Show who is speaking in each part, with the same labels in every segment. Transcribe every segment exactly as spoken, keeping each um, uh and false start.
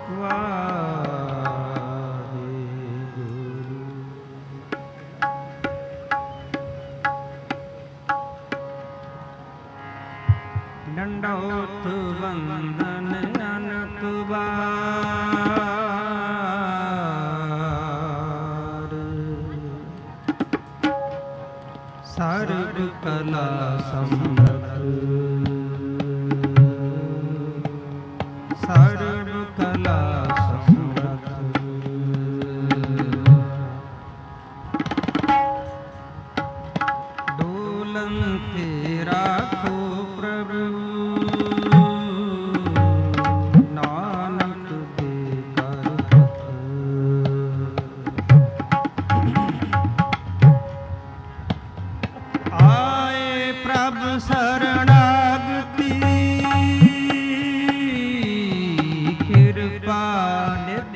Speaker 1: ਡੰਡੋਤ ਵੰਦਨ ਅਨਕ ਬਾਰ, ਸਰਬ ਕਲਾ ਸਮਰਥ, ਸਰਬ ਕਲਾ ਸਮਰਥ। ਡੋਲਨ ਤੇ ਰਾਖੋ ਪ੍ਰਭੂ, ਨਾਨਕ ਦੇ ਕਰ ਹੱਥ। ਆਏ ਪ੍ਰਭ ਸਰਣਾਗਤੀ, ਕਿਰਪਾ ਨਿਧ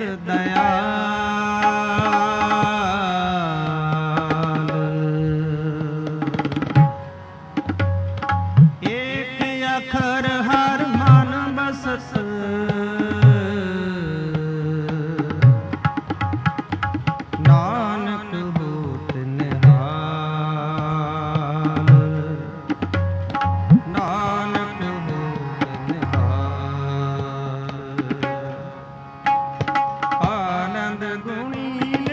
Speaker 1: ਦਇਆਲ। ਏਕ ਅੱਖਰ ਹਰ ਮਨ ਬਸਤ, ਨਾਨਕ ਹੋਤ ਨਿਹਾਲ, ਨਾਨਕ ਹੋਤ ਨਿਹਾਲ। ਆਨੰਦ ਗੁਣੀ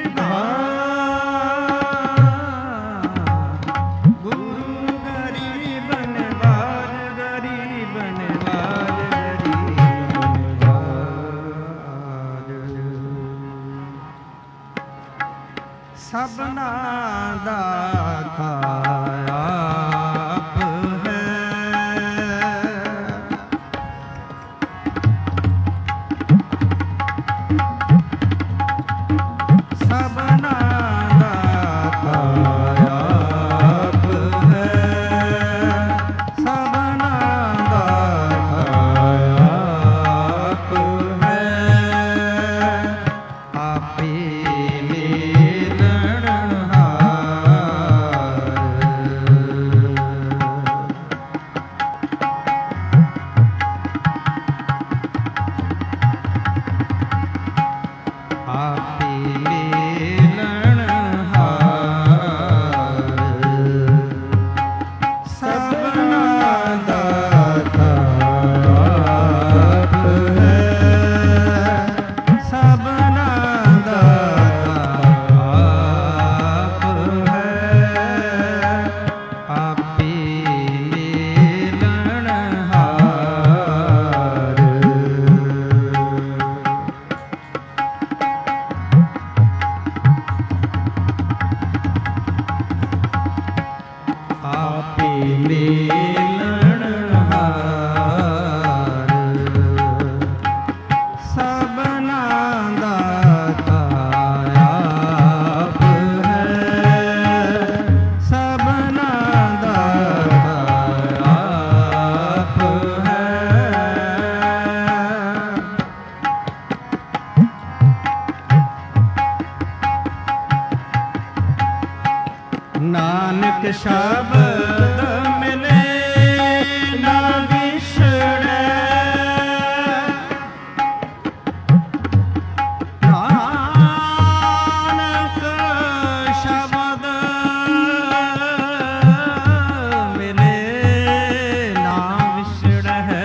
Speaker 1: ਨਿਭਾਨ, ਗੁਰੂ ਗਰੀਬ ਨਿਵਾਜ, ਗਰੀਬ ਨਿਵਾਜ, ਗਰੀਬ ਨਿਵਾਜ। ਸਭਨਾ ਦਾ ਆਪ ਹੈ, ਸਭਨਾ ਦਾ ਆਪ ਹੈ, ਸਭਨਾ ਦਾ ਆਪ ਹੈ। ਆਪੇ ਨਾਨਕ ਸ਼ਬਦ ਮਿਲੇ ਨਾ ਵਿਛੜੈ, ਨਾਨਕ ਸ਼ਬਦ ਮਿਲੇ ਨਾ ਵਿਛੜੈ,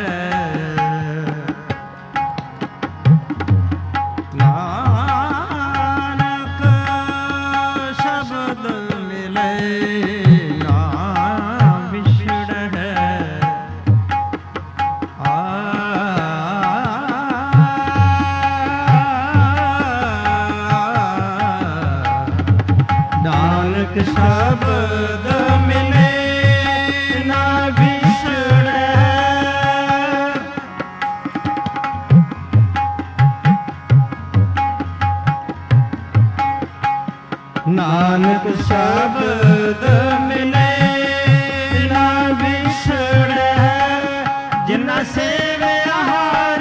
Speaker 1: ਨਾਨਕ ਸ਼ਬਦ ਮਿਲੇ ਨਾ ਵਿਛੜੈ। ਆ ਨਾਨਕ ਸ਼ਬਦ ਮਿਲੇ ਨਾ ਵਿਛੜੈ, ਨਾਨਕ ਸ਼ਬਦ ਮਿਲੇ ਨਾ ਵਿਛੜੈ। ਜਿਨ੍ਹਾਂ ਸੇਵਿਆ ਹਰ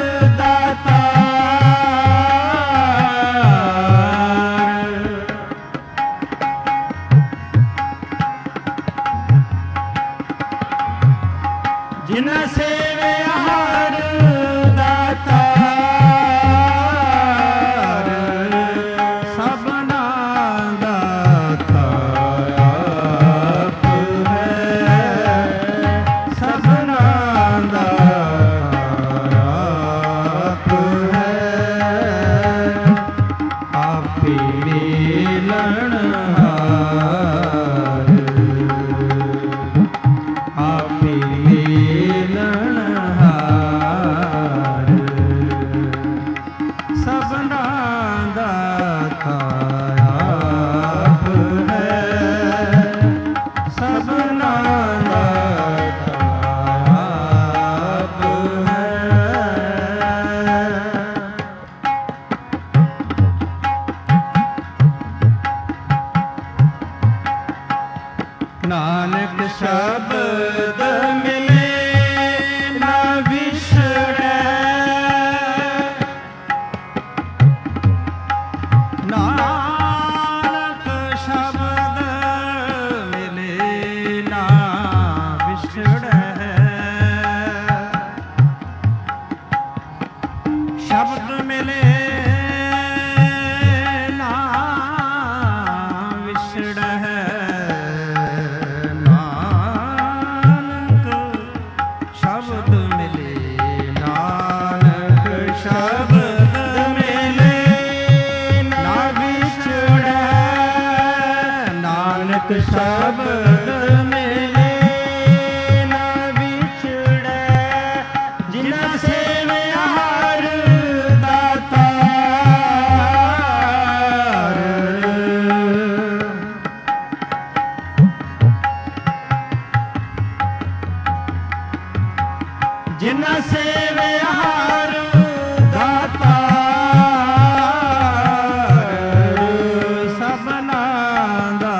Speaker 1: ਦਾਤਾਰ, ਜਿਨ੍ਹਾਂ ਸੇਵਿਆ ਹਰ ਦਾਤਾਰ। ਸ਼ਬਦ ਮਿਲੇ ਨਾ ਵਿਛੜੈ। ਨਾਨਕ ਸ਼ਬਦ ਮਿਲੇ ਨਾ ਵਿਛੜੈ। ਸ਼ਬਦ ਮਿਲੇ ਸ਼ਬਦ ਮਿਲੇ ਨਾ ਵਿਛੜੈ। ਜਿਨ੍ਹਾਂ ਸੇਵਿਆ ਹਰਿ ਦਾਤਾਰ। ਜਿਨ੍ਹਾਂ ਸੇਵਿਆ ਹਰਿ ਦਾਤਾਰ। ਸਭਨਾ ਦਾ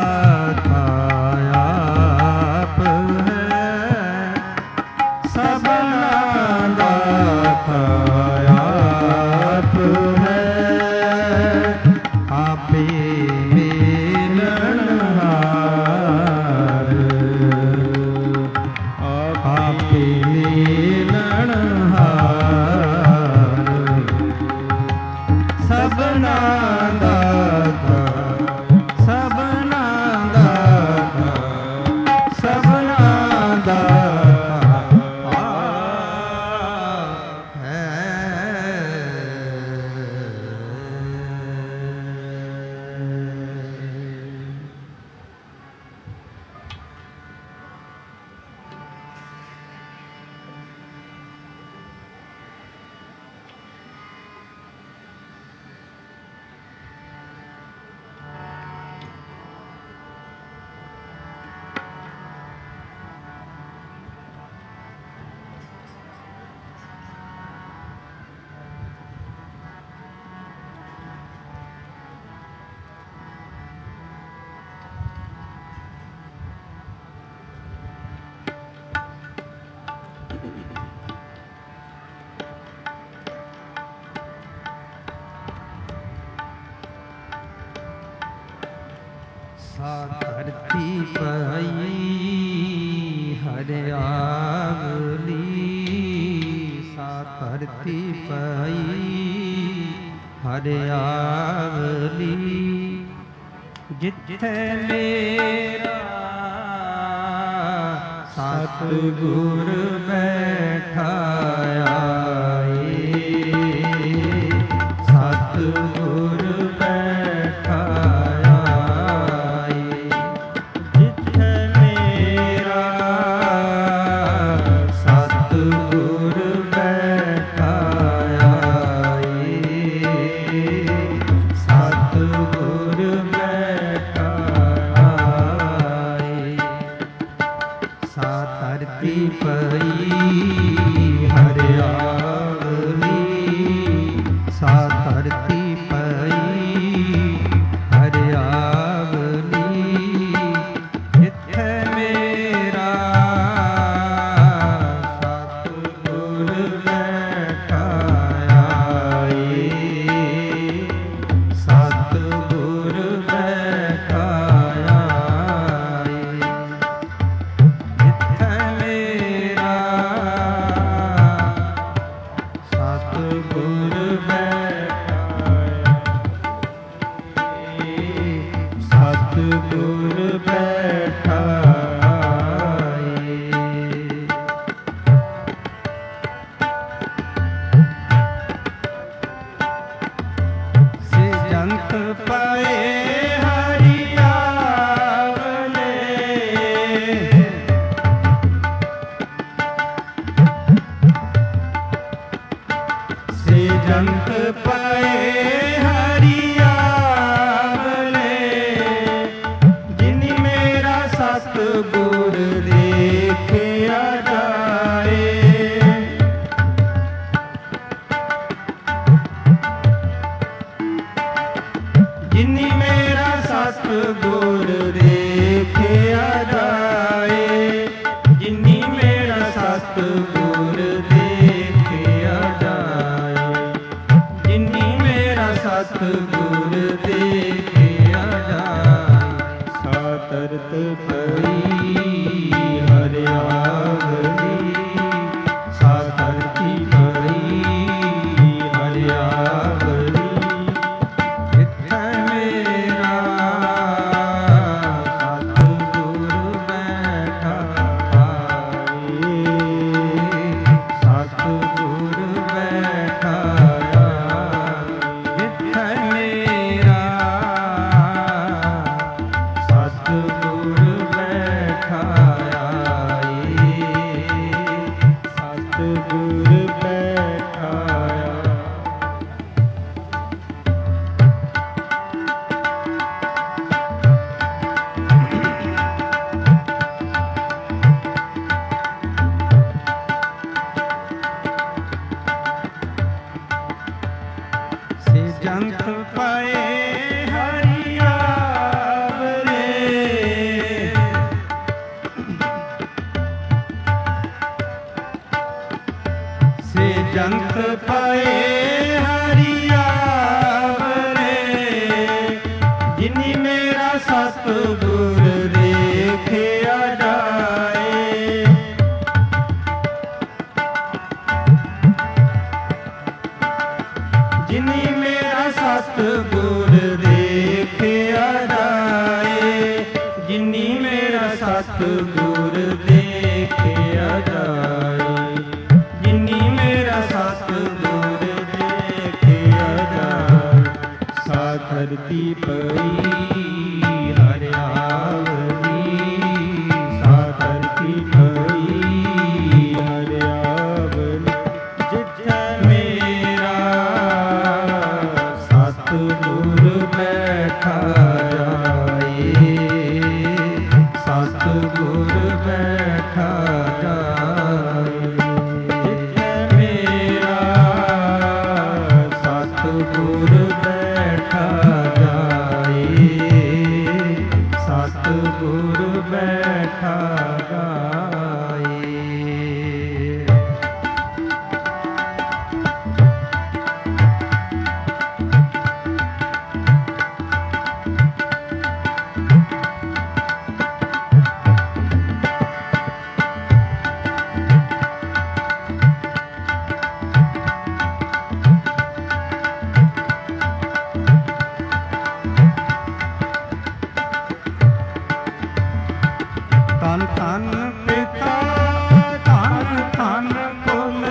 Speaker 1: ਧਰਤੀ ਪਈ ਹਰਿਆਵਲੀ। ਸਾ ਧਰਤੀ ਪਈ ਹਰਿਆਵਲੀ। ਜਿੱਥੇ ਮੇਰਾ ਸਤਿਗੁਰ ਬੈਠਾ ਆਏ। ਸਤਿਗੁਰ ਬੈਠਾ ਜੰਤ ਪਏ ਹਰਿਆਵਲੇ। ਜਿਨੀ ਮੇਰਾ ਸਤਿਗੁਰ ਦੇਖਿਆ ਜਾਏ। ਜਿਨੀ ਮੇਰਾ ਸਤਿਗੁਰ ਦੇਖਿਆ ਜਾਏ। ਸਤਿਗੁਰ ਦੇਖਿਆ ਜਾਏ। ਸਾ ਤਰਤ ਪਈ ਹਰਿਆਵਲੀ, ਸਾ ਧਰਤੀ ਪਈ ਹਰਿਆਵਲੀ। ਜਿੱਥੇ ਮੇਰਾ ਸਤਿਗੁਰ ਬੈਠਾ ਆਏ, ਸਤਿਗੁਰ ਬੈਠਾ ਆਏ। ਜਿੱਥੇ ਮੇਰਾ ਸਤਿਗੁਰ ਬੈਠਾ ਆਏ, ਸਤਿਗੁਰ ਬੈਠਾ ਆਏ। ਸੇ ਜੰਤ ਪਾਏ ਹਰਿਆਵਲੇ, ਸੇ ਜੰਤ ਪਾਏ ਹਰਿਆਵਲੇ। ਜਿਨੀ ਮੇਰਾ ਸਤਿਗੁਰ ਦੇਖਿਆ ਜਾਏ। ਜਿਨੀ ਮੇਰਾ ਸਤਿਗੁਰ ਦੇਖਿਆ ਜਾਏ। ਜਿਨੀ ਮੇਰਾ ਸਤਿਗੁਰ ਦੇਖਿਆ ਜਾਏ। ਜਿਨੀ ਮੇਰਾ ਸਤਿਗੁਰ ਦੇਖਿਆ ਜਾਏ। ਸਾ ਧਰਤੀ ਪਈ ਹਰਿਆਵਲੀ, ਸਾ ਧਰਤੀ ਪਈ ਹਰਿਆਵਲੀ। ਜਿੱਥੇ ਮੇਰਾ ਸਤਿਗੁਰ ਬੈਠਾ ਜਾਏ, ਸਤਿਗੁਰ ਬੈਠਾ ਜਾਏ। ਜਿੱਥੇ ਮੇਰਾ ਸਤਿਗੁਰ ਬੈਠਾ ਜਾਏ, ਸਤਿਗੁਰ ਬੈਠਾ ਜਾਏ। ਧੰਨ ਧੰਨ ਪਿਤਾ ਧੰਨ ਧੰਨ ਕੁਲ,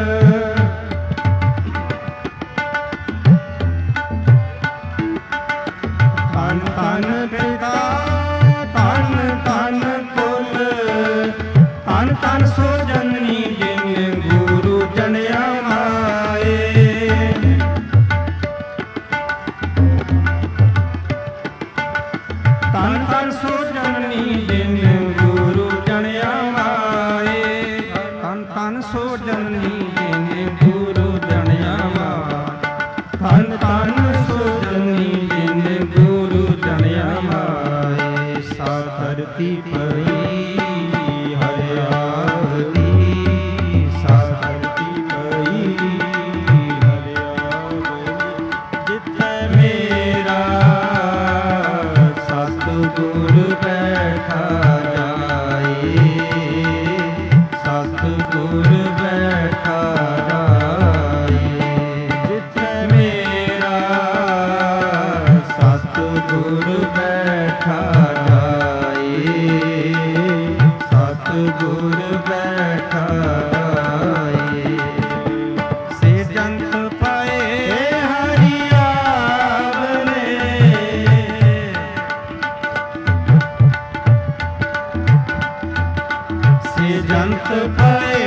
Speaker 1: ਧੰਨ ਧੰਨ ਪਿਤਾ ਧੰਨ ਧੰਨ ਕੁਲ। ਧੰਨ ਧੰਨ ਸੋ ਜਨਨੀ ਜਿਨ ਗੁਰੂ ਜਨਿਆ ਮਾਏ। ਧੰਨ ਧੰਨ ਸੋ ਜਨਨੀ ਜਿਨ ਗੁਰੂ ਜਨਿਆ ਮਾਏ। ਧੰਨ ਧੰਨ ਸੋ ਜਨਨੀ ਜਿਨ ਗੁਰੂ ਜਨਿਆ ਮਾਏ। ਧੰਨ ਧੰਨ ਸੋ ਜਨਨੀ ਜਿਨ ਗੁਰੂ ਜਨਿਆ ਮਾਏ। ਸਾ ਧਰਤੀ ਪਈ ਹਰਿਆਵਲੀ, ਸਾ ਧਰਤੀ ਪਈ ਹਰਿਆਵਲੀ। ਜਿੱਥੇ ਮੇਰਾ ਸਤਿਗੁਰ ਬੈਠਾ ਜਾਏ, ਸਤਿਗੁਰ ਬੈਠਾ ਜਾਏ। ਜਿੱਥੇ ਮੇਰਾ ਸਤਿਗੁਰ ਬੈਠਾ ਜਾਏ, ਸਤਿਗੁਰ ਬੈਠਾ ਜਾਏ। ਸੇ ਜੰਤ ਪਾਏ ਹਰਿਆਵਲੇ, ਸੇ ਜੰਤ ਪਾਏ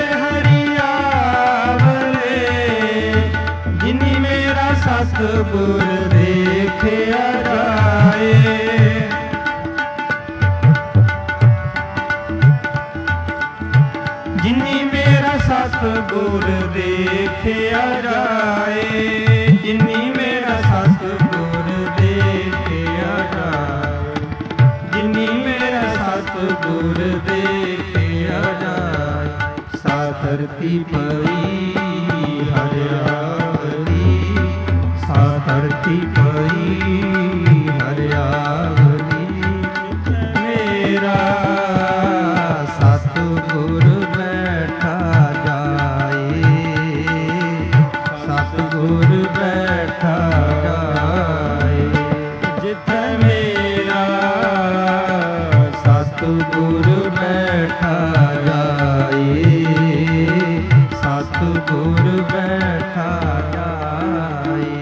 Speaker 1: ਹਰਿਆਵਲੇ। ਜਿਨੀ ਮੇਰਾ ਸਤਿਗੁਰ ਦੇਖਿਆ ਜਾਏ। ਜਿਨੀ ਮੇਰਾ ਸਤਿਗੁਰ ਦੇਖਿਆ ਜਾਏ। ਜਿਨੀ ਮੇਰਾ ਸਤਿਗੁਰ ਦੇਖਿਆ ਜਾਏ। ਜਿਨੀ ਮੇਰਾ ਸਤਿਗੁਰ ਦੇਖਿਆ ਜਾਏ। ਸਾ ਧਰਤੀ ਪਈ ਹਰਿਆਵਲੀ, ਸਾ ਸਤਿਗੁਰ ਬੈਠਾ ਜਾਏ। ਜਿੱਥੇ ਮੇਰਾ ਸਤਿਗੁਰ ਬੈਠਾ ਜਾਏ, ਸਤਿਗੁਰ ਬੈਠਾ ਜਾਏ।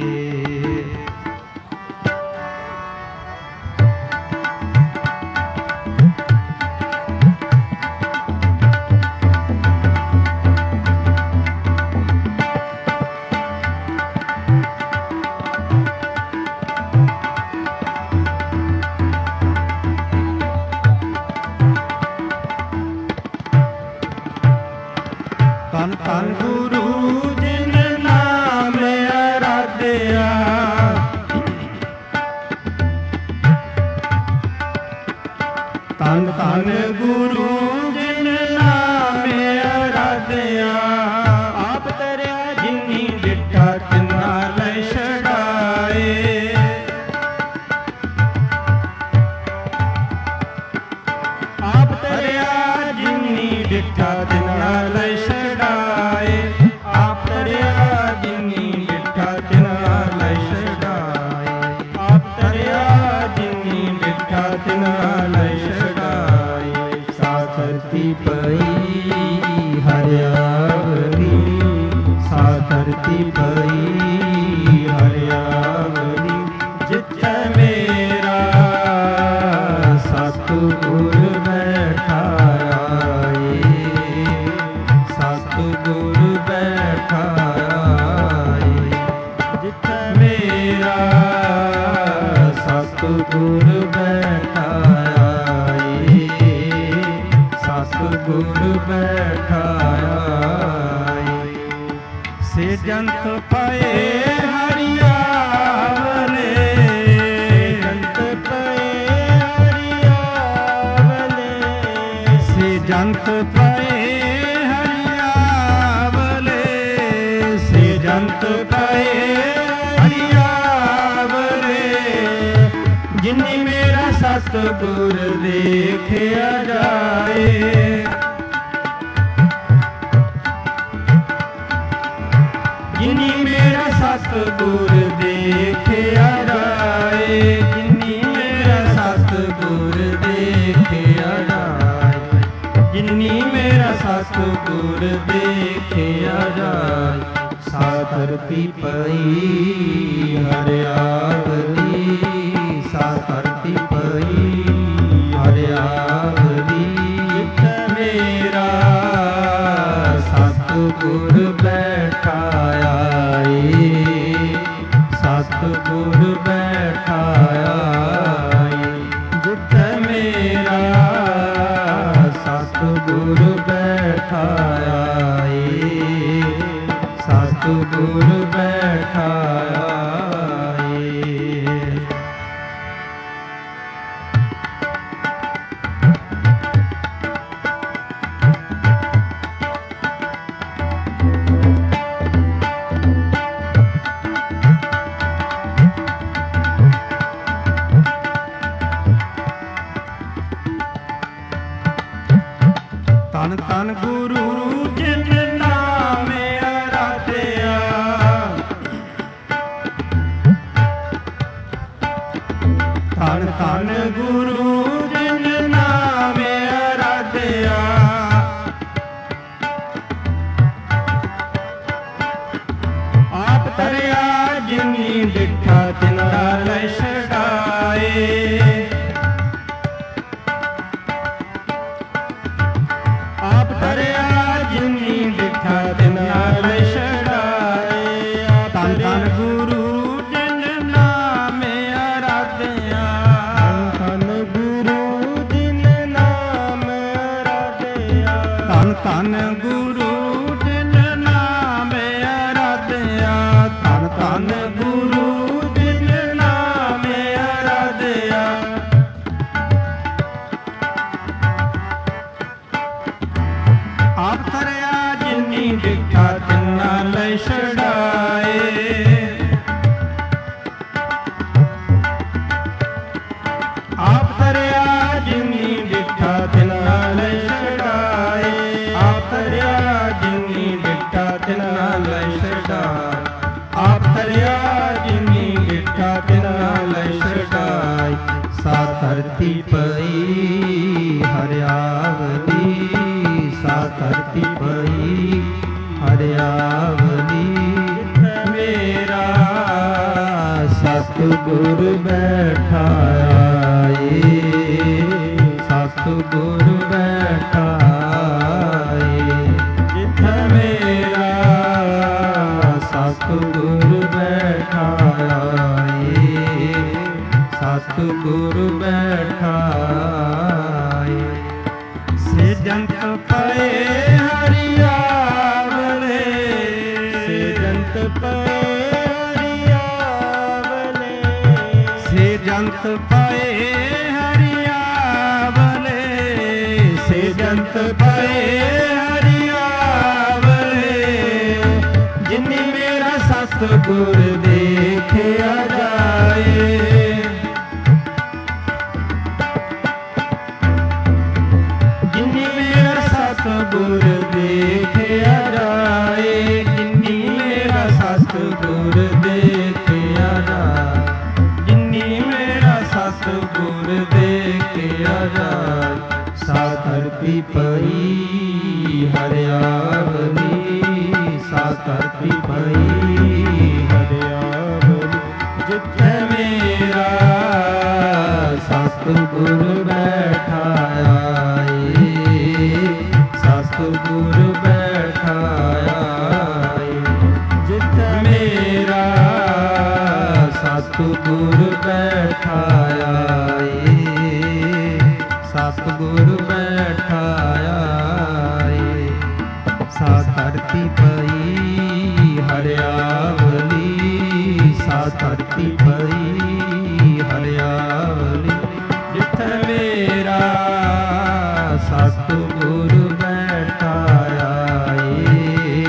Speaker 1: ਧੰਨ ਧੰਨ ਗੁਰੂ ਜਿਨ ਨਾਮ ਅਰਾਧਿਆ, ਧੰਨ ਧੰਨ ਗੁਰੂ ਜਿਨ ਨਾਮ ਅਰਾਧਿਆ। ਆਪ ਤਰਿਆ ਜਿਨੀ ਡਿਠਾ ਤਿਨਾ ਲੈ ਛਡਾਏ। ਆਪ ਤਰਿਆ ਜਿਨੀ ਡਿਠਾ ਤਿਨਾ ਲੈ ਛਡਾਏ। ਆਪ ਤਰਿਆ ਜਿਨੀ ਡਿਠਾ ਤਿਨਾ ਲੈ ਛਡਾਏ। ਆਪ ਤਰਿਆ ਜਿਨੀ ਡਿਠਾ ਤਿਨਾ ਲੈ ਛਡਾਏ। ਸਾਖਰਤੀ ਪਈ ਹਰਿਆਵਲੀ, ਸਾਖਰਤੀ ਪਈ ਹਰਿਆਵਲੀ। ਜਿੱਥੇ ਮੇਰਾ ਸਤਿਗੁਰ ਬੈਠਾ ਆਏ, ਸਤਿਗੁਰ ਬੈਠਾ ਆਏ। ਜਿੱਥੇ ਮੇਰਾ ਸਤਿਗੁਰ ਬੈਠਾ ਆਏ, ਸਤਿਗੁਰ ਬੈਠਾ ਆਏ। ਸੇ ਜੰਤ ਪਏ ਹਰਿਆਵਲੇ, ਜੰਤ ਪਏ ਹਰਿਆਵਲੇ। ਸੇ ਜੰਤ ਪਏ ਹਰਿਆਵਲੇ, ਸੇ ਜੰਤ ਪਏ ਹਰਿਆਵਲੇ। ਜਿਨੀ ਮੇਰਾ ਸਤਿਗੁਰ ਦੇਖਿਆ ਜਾਏ, ਜਿਨੀ ਮੇਰਾ ਸਤਿਗੁਰ ਦੇਖਿਆ ਜਾਏ। ਜਿਨੀ ਮੇਰਾ ਸਤਿਗੁਰ ਦੇਖਿਆ ਜਾਏ। ਜਿਨੀ ਮੇਰਾ ਸਤਿਗੁਰ ਦੇਖਿਆ ਜਾਏ। ਸਾਖਰਤੀ ਪਈ ਹਰਿਆਵਲੀ, ਸਾਖਰਤੀ ਪਈ ਹਰਿਆਵਲੀ। ਜਿੱਥੇ ਮੇਰਾ ਸਤਿਗੁਰ ਬੈਠਾ ਆਏ, ਸਤਿਗੁਰ ਬੈਠਾ ਆਏ। ਜਿੱਥੇ ਮੇਰਾ ਸਤਿਗੁਰ ਬੈਠਾ ਆਏ, ਸਤਿਗੁਰ ਬੈਠਾ ਆਏ। ਧੰਨ ਧੰਨ ਗੁਰੂ ਜਿਨ ਨਾਮ ਅਰਾਧਿਆ। ਧੰਨ ਧੰਨ ਗੁਰੂ ਜਿਨ ਨਾਮ ਅਰਾਧਿਆ। ਆਪ ਤਰਿਆ ਜਿਨੀ ਡਿਠਾ ਤਿਨਾ ਲੈ ਛਡਾਏ। ਆਪ ਤਰਿਆ ਜਿਨੀ ਡਿਠਾ ਤਿਨਾ ਲੈ ਛਡਾਏ। ਧੰਨ ਧੰਨ ਗੁਰੂ ਜਿਨ ਨਾਮ ਅਰਾਧਿਆ। ਧੰਨ ਧੰਨ ਗੁਰੂ ਜਿਨ ਨਾਮ ਅਰਾਧਿਆ। ਧੰਨ ਧੰਨ ਗੁਰੂ ਜਿਨ ਨਾਮ ਅਰਾਧਿਆ। ਧੰਨ ਧੰਨ ਗੁਰੂ ਜਿਨ ਨਾਮ ਅਰਾਧਿਆ। ਆਪ ਤਰਿਆ ਜਿਨੀ ਡਿਠਾ ਤਿਨਾ ਲੈ ਛਡਾਏ। ਆਪ ਤਰਿਆ ਜਿਨੀ ਡਿਠਾ ਤਿਨਾ ਲੈ ਛਡਾਏ। ਆਪ ਤਰਿਆ ਜਿਨੀ ਡਿਠਾ ਤਿਨਾ ਲੈ ਛਡਾਏ। ਧਰਤੀ ਪਈ ਹਰਿਆਵਲੀ, ਸਾ ਧਰਤੀ ਪਈ ਹਰਿਆਵਲੀ। ਮੇਰਾ ਸਤਿਗੁਰ ਬੈਠਾ ਆਏ, ਸਤਿਗੁਰ ਬੈਠਾ ਆਏ। ਜਿੱਥੇ ਮੇਰਾ ਸਤਿਗੁਰ ਬੈਠਾ ਆਏ, ਸਤਿਗੁਰ ਬੈਠਾ ਆਏ। ਸਿਜੰਤ ਪਏ ਹਰਿਆਵਲੇ, ਸਿਜੰਤ ਪਏ ਹਰਿਆਵਲੇ, ਸਿਜੰਤ ਪਏ ਹਰਿਆਵਲੇ, ਸਿਜੰਤ ਪਏ ਹਰਿਆਵਲੇ। ਜਿਨੀ ਮੇਰਾ ਸਤਿਗੁਰ ਦੇਖਿਆ ਜਾਏ, ਸਤਿਗੁਰ ਦੇਖਿਆ ਜਾਏ, ਜਿਨੀ ਮੇਰਾ ਸਤਿਗੁਰ ਦੇਖਿਆ ਜਾਏ, ਜਿਨੀ ਮੇਰਾ ਸਤਿਗੁਰ ਦੇਖਿਆ ਜਾਏ। ਸਾ ਧਰਤੀ ਪਈ ਹਰਿਆਵਲੀ, ਸਾ ਧਰਤੀ ਪਈ ਹਰਿਆਵਲੀ। ਜਿੱਥੇ ਮੇਰਾ ਸਤਿਗੁਰ ਬੈਠਾ ਆਏ, ਸਤਿਗੁਰ ਬੈਠਾ ਆਏ। ਜਿੱਥੇ ਮੇਰਾ ਸਤਿਗੁਰ ਬੈਠਾ ਆਏ, ਸਤਿਗੁਰ ਬੈਠਾ ਆਏ। ਸਾ ਧਰਤੀ ਪਈ ਹਰਿਆਵਲੀ, ਸਾ ਧਰਤੀ ਪਈ ਹਰਿਆਵਲੀ। ਜਿੱਥੇ ਮੇਰਾ ਸਤਿਗੁਰ ਬੈਠਾ ਆਏ,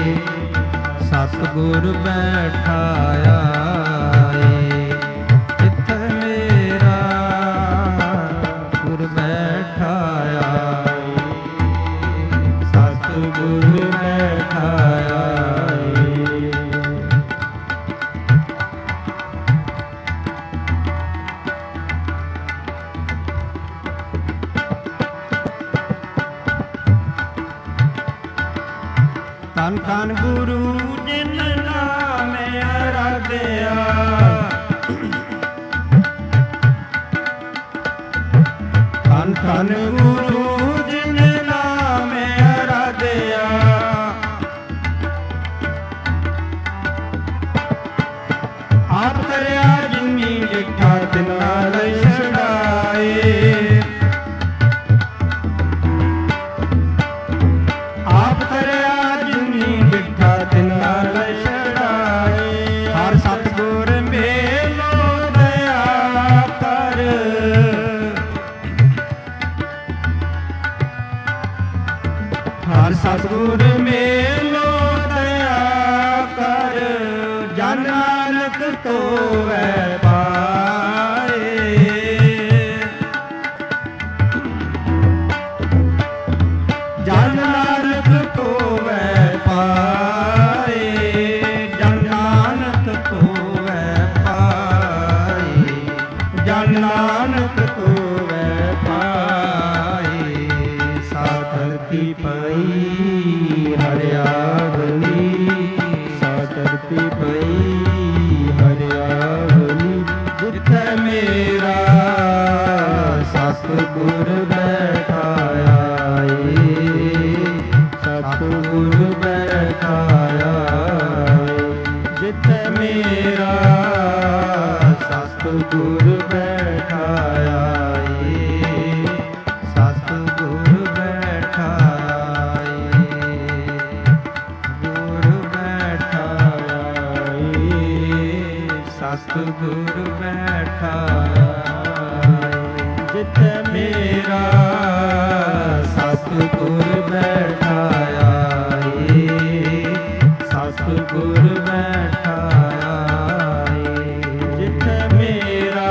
Speaker 1: ਸਤਿਗੁਰ ਬੈਠਾ ਆਏ। ਜਿੱਥੇ ਮੇਰਾ ਗੁਰ ਬੈਠਾ ਆਏ, ਸਤਿਗੁਰ ਬੈਠਾ ਆਏ। ਧੰਨ ਧੰਨ ਗੁਰੂ ਜਿਨ ਨਾਮ ਅਰਾਧਿਆ, ਧੰਨ ਧੰਨ ਗੁਰੂ ਜਿਨ ਨਾਮ ਅਰਾਧਿਆ। ਆਪ ਤਰਿਆ ਜਿਨੀ ਲਿਖਾ ਤਿਨਾ ਲਈ ਛਡਾਏ, ਆਪ ਤਰਿਆ ਤਿਨਾ ਲਈ ਛਡਾਏ। ਹਰ ਸਤਿਗੁਰ ਮੇਲੋ ਦਇਆ ਕਰ, ਹਰ ਸਤਿਗੁਰ ਮੇਲੋ ਦਇਆ ਕਰ। ਜਨ ਨਾਨਕ ਧੋਵੈ ਪਾਏ, ਜਨ ਨਾਨਕ ਧੋਵੈ ਪਾਏ, ਜਨ ਨਾਨਕ ਧੋਵੈ ਪਾਏ, ਜਨ ਨਾਨਕ ਧੋਵੈ ਪਾਏ। ਸਾ ਧਰਤੀ ਪਈ ਹਰਿਆਵਲੀ, ਸਾ ਧਰਤੀ ਪਈ ਹਰਿਆਵਲੀ। ਜਿੱਥੇ ਮੇਰਾ ਸਤਿਗੁਰ ਬੈਠਾ ਆਏ, ਸਤਿਗੁਰ ਬੈਠਾ ਆਏ। ਜਿੱਥੇ ਮੇਰਾ ਸਤਿਗੁਰ ਬੈਠਾ ਆਏ, ਸਤਿਗੁਰ ਬੈਠਾ ਆਏ, ਗੁਰ ਬੈਠਾ ਆਏ, ਸਤਿਗੁਰ ਬੈਠਾ ਆਏ। ਜਿੱਥੇ ਮੇਰਾ ਸਤਿਗੁਰ ਬੈਠਾ ਆਏ, ਸਤਿਗੁਰ ਬੈਠਾ ਆਏ। ਜਿੱਥੇ ਮੇਰਾ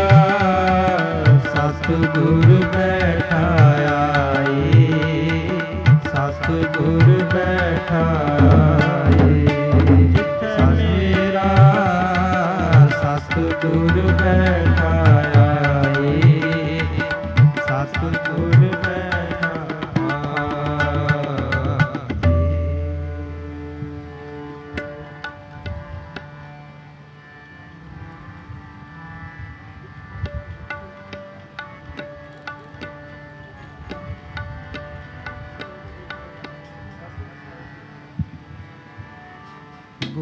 Speaker 1: ਸਤਿਗੁਰ ਬੈਠਾ ਆਏ, ਸਤਿਗੁਰ ਬੈਠਾ ਆਏ। ਜਿੱਥੇ ਮੇਰਾ ਸਤਿਗੁਰ ਬੈਠਾ ਆਏ,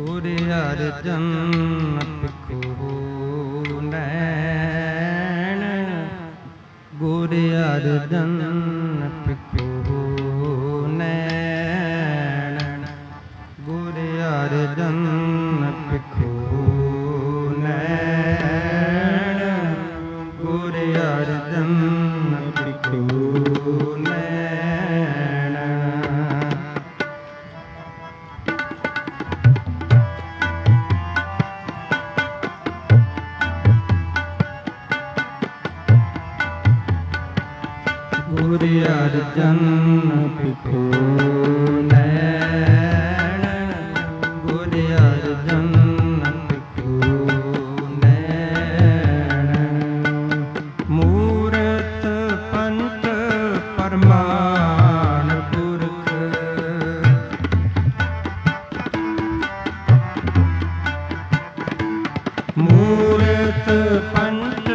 Speaker 1: ਗੁਰ ਅਰਜਨ ਭਿਖੁ ਨੈਣ, ਗੁਰ ਅਰਜਨ ਭਿਖੁ ਨੈਣ, ਗੁਰ ਅਰਜਨ ਭਿਖੁ ਨੈਣ, ਗੁਰ ਅਰਜਨ ਭਿਖੁ ਨੈਣ। ਗੁਰ ਅਰਜਨ ਭਿਖੁ ਨੈਣ, ਗੁਰ ਅਰਜਨ ਭਿਖੁ ਨੈਣ। ਮੂਰਤ ਪੰਚ ਪਰਮਾਨ ਪੁਰਖ, ਮੂਰਤ ਪੰਚ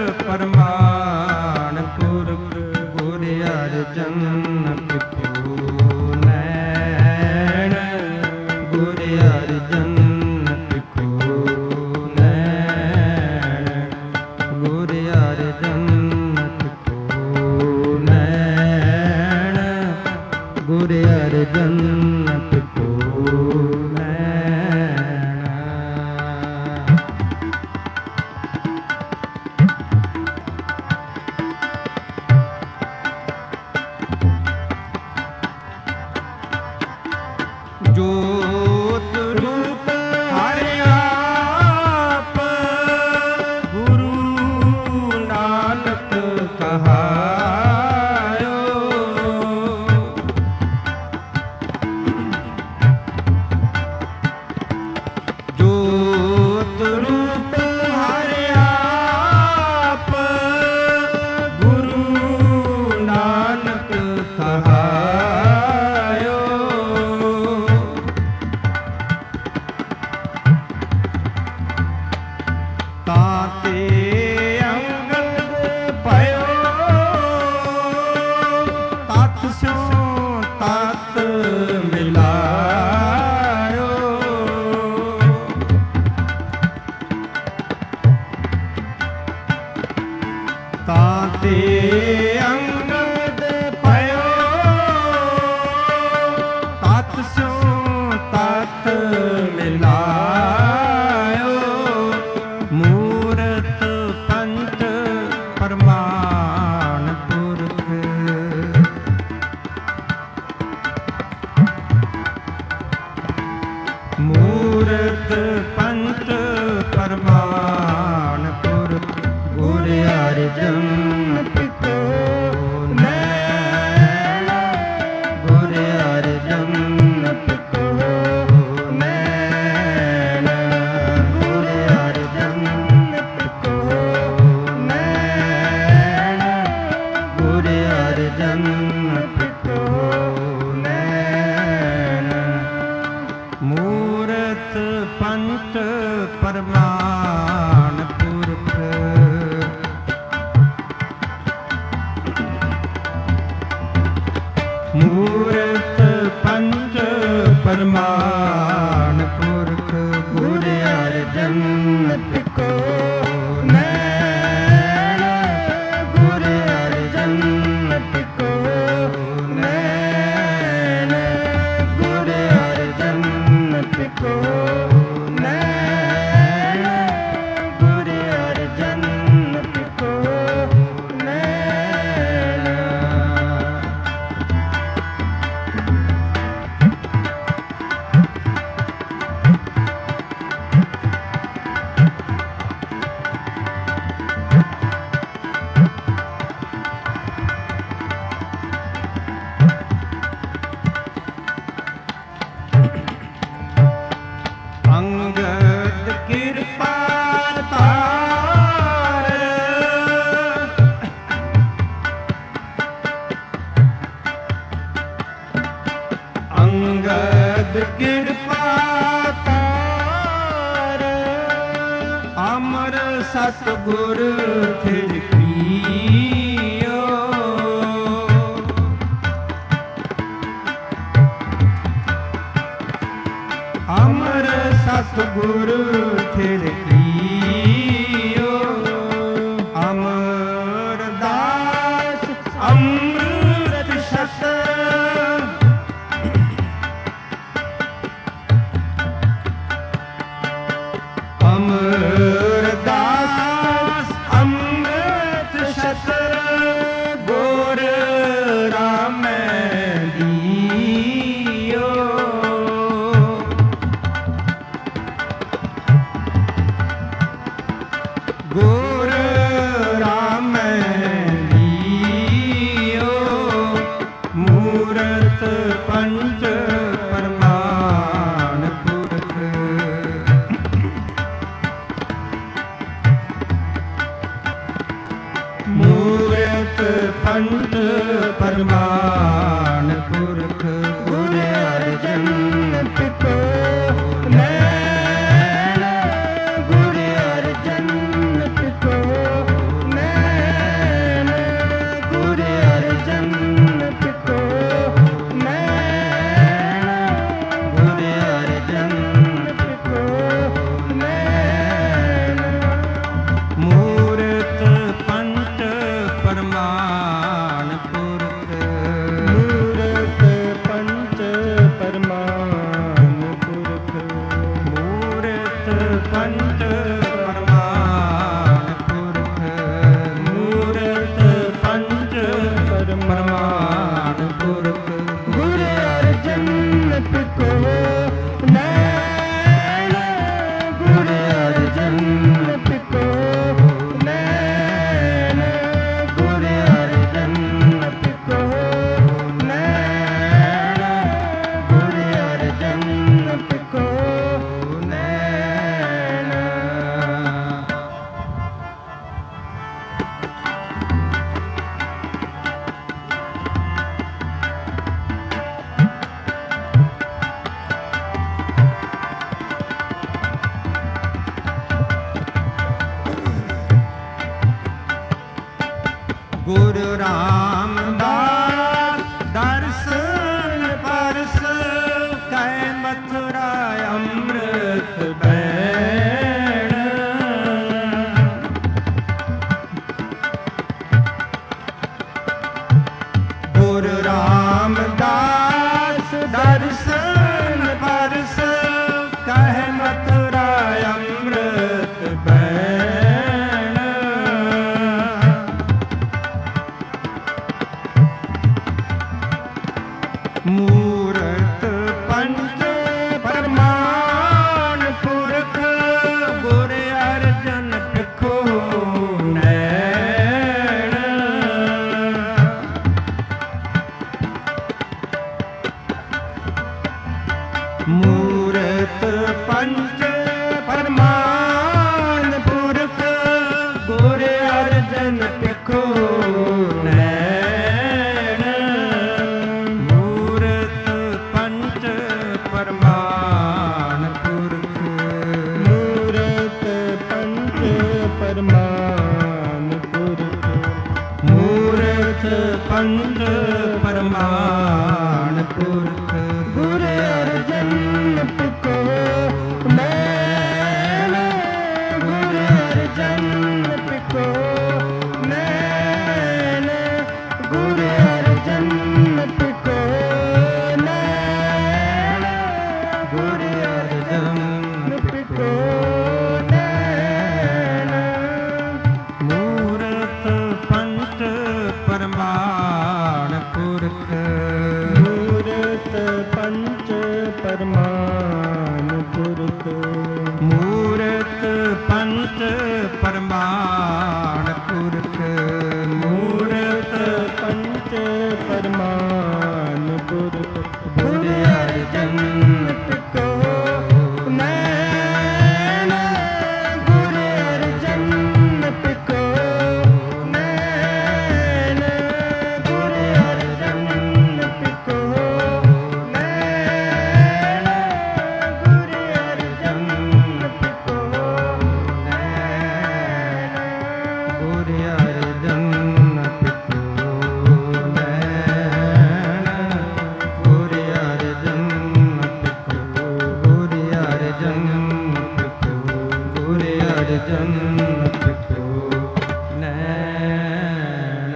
Speaker 1: ਪਰਮਾਨ ਪੁਰਖ, ਗੁਰ ਅਰਜਨ ਭਿਖੁ ਨੈਣ, ਗੁਰ ਅਰਜਨ ਭਿਖੁ ਨੈਣ, ਗੁਰ ਅਰਜਨ ਭਿਖੁ ਨੈਣ, ਗੁਰ ਅਰਜਨ ਭਿਖੁ ਨੈਣ। ਜੋਤ ਰੂਪ ਹਰਿ ਆਪ, ਗੁਰੂ ਨਾਨਕ ਕਹਾਇਓ। ਜੋਤ ਰੂਪ ਹਰਿ ਆਪ, ਗੁਰੂ ਨਾਨਕ ਕਹਾਇਓ। ਤਾਤੇ ਅੰਗਦ ਭਇਓ, ਤਤ ਸਿਉ ਤਤ ਮਿਲਾਇਓ। ਤਾਤੇ ਅੰਗਦ ਭਇਓ, ਤਤ ਸਿਉ ਤਤ ਮਿਲਾਇਓ। ਮੂਰਤ ਪੰਚ ਪਰਮਾਨ ਪੁਰਖ, ਮੂਰਤ ਪੰਚ ਪਰਮਾਨ ਪੁਰਖ, ਗੁਰ ਅਰਜਨ ਭਿਖੁ ਨੈਣ, ਗੁਰ ਅਰਜਨ ਭਿਖੁ ਨੈਣ, ਗੁਰ ਅਰਜਨ ਭਿਖੁ ਨੈਣ, ਗੁਰ ਅਰਜਨ ਭਿਖੁ ਨੈਣ। ਮੂਰਤ ਪੰਚ ਪਰਮਾਨ ਪੁਰਖ, ਮੂਰਤ ਪੰਚ ਪਰਮਾਨ ਪੁਰਖ, ਗੁਰ ਅਰਜਨ ਭਿਖੁ ਨੈਣ, ਗੁਰ ਅਰਜਨ ਭਿਖੁ ਨੈਣ, ਗੁਰ ਅਰਜਨ ਭਿਖੁ ਨੈਣ, ਗੁਰ ਅਰਜਨ ਭਿਖੁ ਨੈਣ। ਅੰਗਦ ਕਿਰਪਾ ਤਾਰ, ਅੰਗਦ ਕਿਰਪਾ ਤਾਰ, ਅਮਰ ਸਤਿਗੁਰ ਥਿਰ ਕੀਓ। ਅਮਰ फिर कियो। अमरदास अमृत शत अमरदास अमृत शत गुर राम दियो। गुर राम दियो मूरत पंच परमान पुरख। मूरत पंच परमान पुरख गुर अर्जन पिको नैन। गुर अर्जन पिको नैन। गुर अर्जन पिको नैन। गुर अर्जन पिको नैन। मूरत पंच परमान पुरख। मूरत पंच परमान पुरख। मूरत पंच परमान पुरख। मूरत पंच परमान पुरख गुर अर्जन पिको नैन। गुर अर्जन पिको नैन। गुर अर्जन पिको नैन। गुर अर्जन पिको नैन। गुरु रामदास दर्शन परस कै मथुरा अमृत बैण। गुरु रामदास दर्शन परस कै मथुरा अमृत बैण। मूरत पंच परमान पुरख गुर अर्जन पिको नैन। मूरत पंच परमान पुरख गुर अर्जन पिको नैन। मूरत पंच परमान पुरख। मूरत पंच परमान पुरख। मूरत पंच परमान पुरख गुर अर्जन पिको नैन। गुर अर्जन पिको नैन। गुर अर्जन पिको नैन। गुर अर्जन पिको नैन। मूरत पंच परमान पुरख। मूरत पंच परमान पुरख। मूरत पंच परमान पुरख। मूरत पंच परमान पुरख गुर अर्जन पिको नैन। गुर अर्जन पिको नैन। गुर अर्जन पिको नैन। गुर अर्जन पिको नैन। अर्जन को नैन।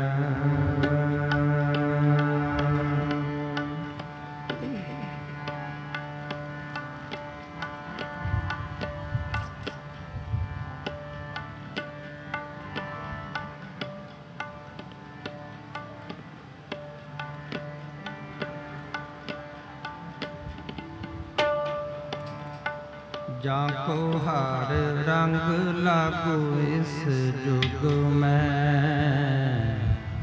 Speaker 1: जाको हर रंग लागू इस जुग में,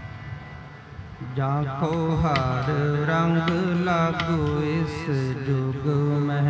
Speaker 1: जाको हर रंग लागू इस जुग में।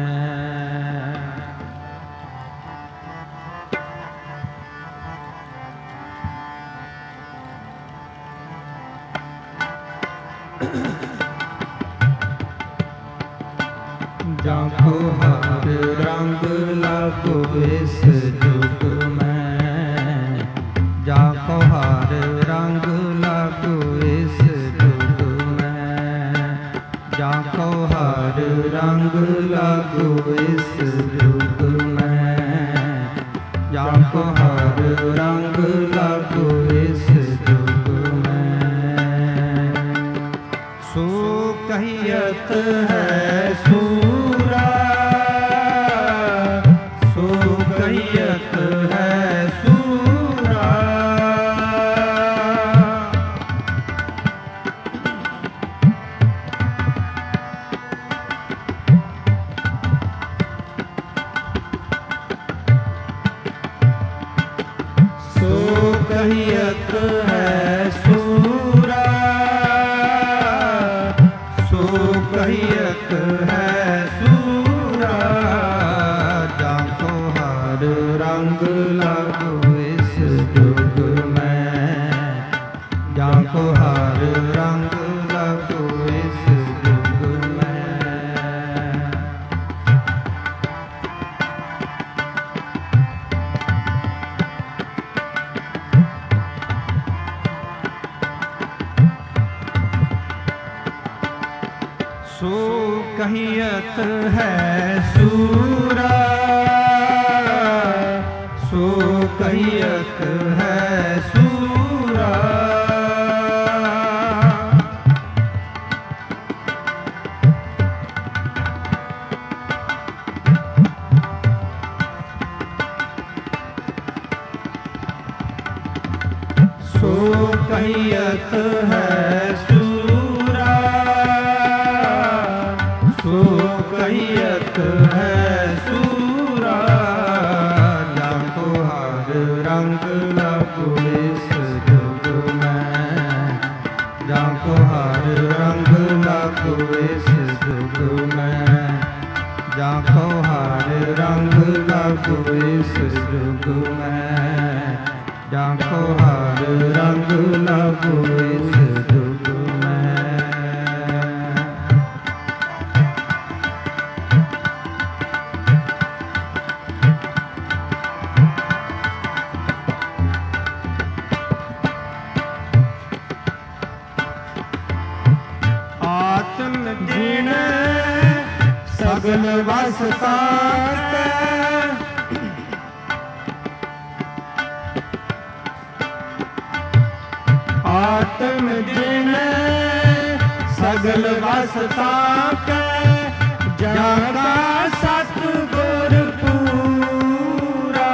Speaker 1: जाको हर रंग लागू इस जुग में, जाको हर रंग लागू इस जुग में, जाको हर रंग लागू इस जुग में, जाको हर रंग लागू इस जुग में। सो कहियत है सूरा, सो कहियत है सूरा, सो कहियत है सूरा, सो कहियत है सूरा। जाको हर रंग लागू इस जुग में, जाको हर रंग लागू इस जुग में। सो कहियत है सूरा, सो कहियत है सूरा। सो कहियत है सूरा, सो कहियत है सूरा। जाको हर रंग लागू इस जुग में, जाको हर रंग लागू इस जुग में, जाको हर रंग लागू इस जुग में, जाको हर रंग लागू इस जुग में। आत्म दीन सगल वसता आत्म दीन सगल वसता के, जाका सतगुर पूरा।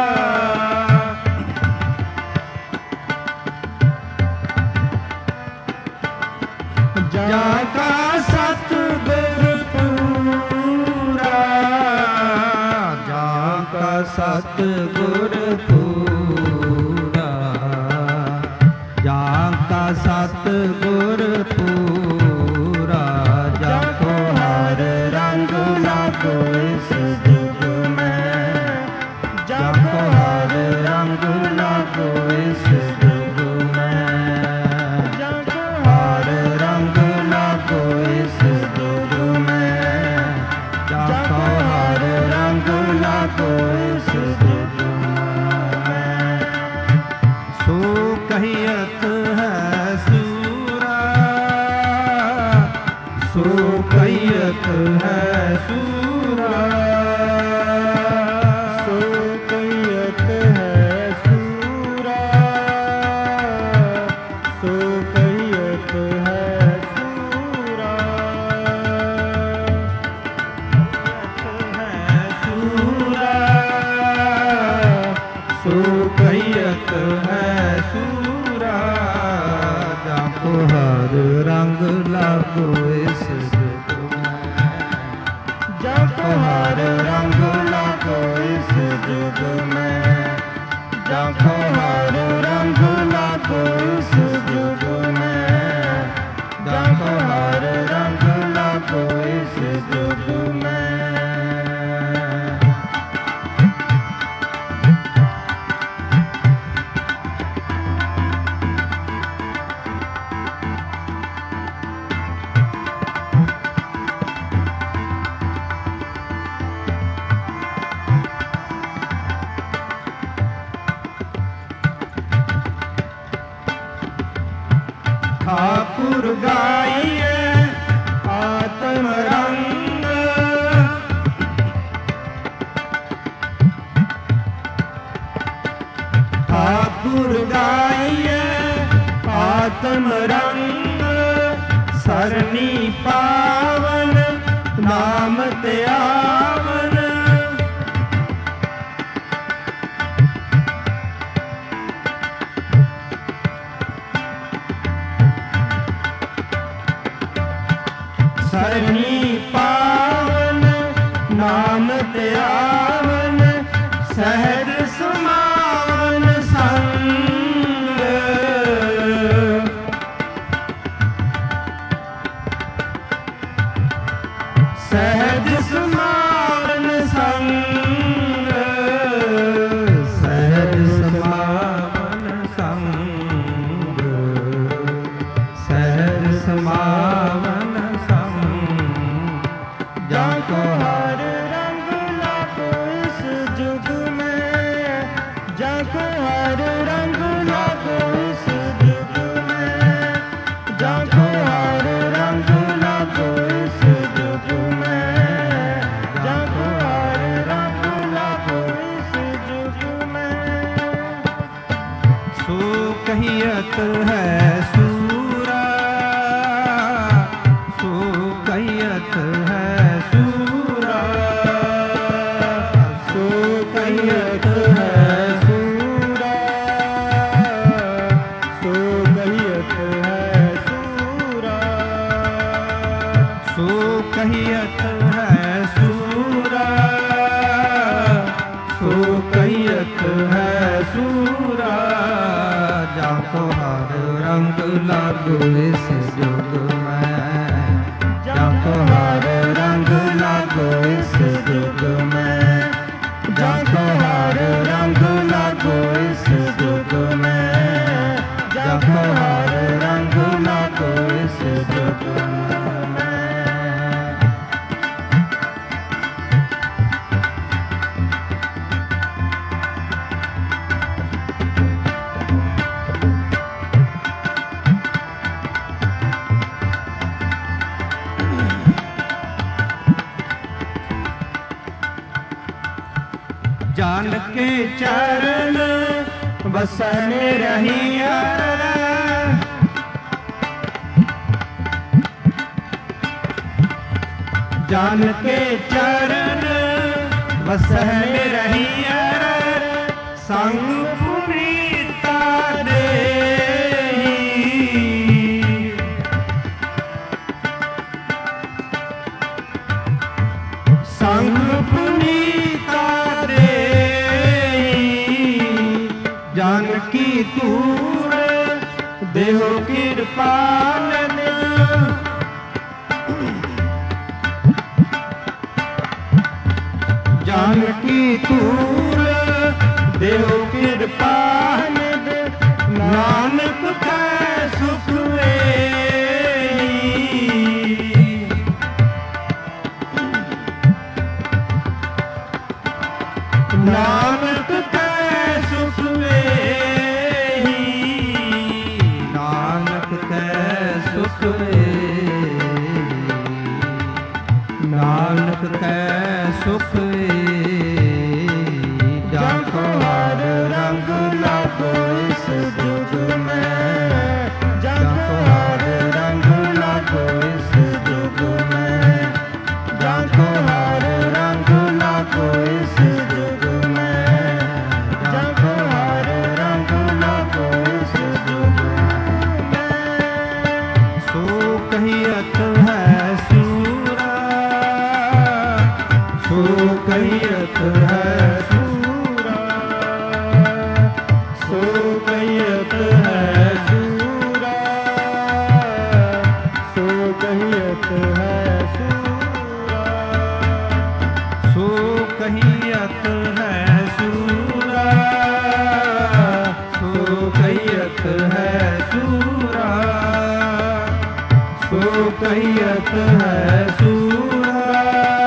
Speaker 1: जाका सतगुर पूरा, जाका सतगुर पूरा, जाका सतगुर पूरा। जाको हर रंग लागू इस जुग में, जाको हर रंग लागू इस जुग में, जाको हर रंग लागू इस जुग में, जाको हर रंग लागू इस जुग में। सो कहियत है सूरा, सो कहियत है सूरा, सो कहियत सो कहियत है सूरा, जाको हर रंग लागो इस जुग में, जाको हर रंग लागो इस जुग में, जाको हर रंग लागो इस जुग में, जाको हर रंग लागो इस जुग में। ठाकुर गाइए आत्म रंग, ठाकुर गाइए आत्म रंग, सरनी पावन नाम ते आवन, सरनी पावन नाम ते आवन, सहज समावन संग, सहज समावन संग, सहज समावन संग, सहज समावन जाको हर रंग लागो इस जुग में, जाको हर रंग लागो इस जुग में, जाको हर रंग लागो इस जुग में, जाको हर रंग लागो इस जुग में। सो कहियत है सूरा, सो कहियत है सूरा, सो कहियत है सूरा, सो कहियत है सूरा, सो कहियत है सूरा, सो कहियत है सूरा, जाको हर रंग लागो इस जुग में, जाको हर रंग लागो इस जुग में, जाको हर रंग लागो इस जुग में, जाको हर रंग लागो इस जुग में। जान के चरण बसन रहिया, जान के चरण बसन रहिया, संग पुनीता देहि, संग पुनीता जानकी तूर देहो कृपाल जानकी तूर देहो कृपाल, नानक कै सुख नानक कै सुख वेहि, नानक कै सुख वेहि, नानक कै सुख वेहि, जाको हर रंग लागो इस जुग में, जाको हर रंग लागो इस जुग में, जाको हर रंग लागो इस जुग में, जाको कहियत है सूरा,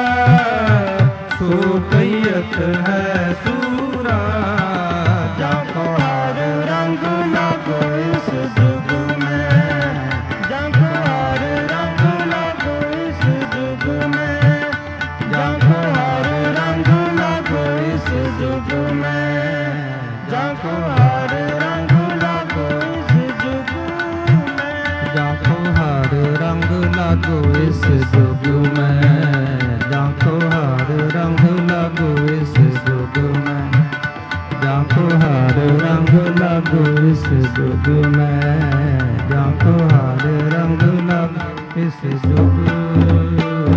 Speaker 1: सो कहियत है सूरा। जाको हर रंग लागो इस जुग में, जाको हर रंग लागो इस जुग में, जाको हर रंग लागो इस जुग में, जाको हर रंग लागो इस जुग में, जाको हर रंग लागो इस जुग में, जाको हर रंग लागो इस जुग में, जाको हर रंग लागो इस जुग में, जाको हर रंग लागो इस जुग में।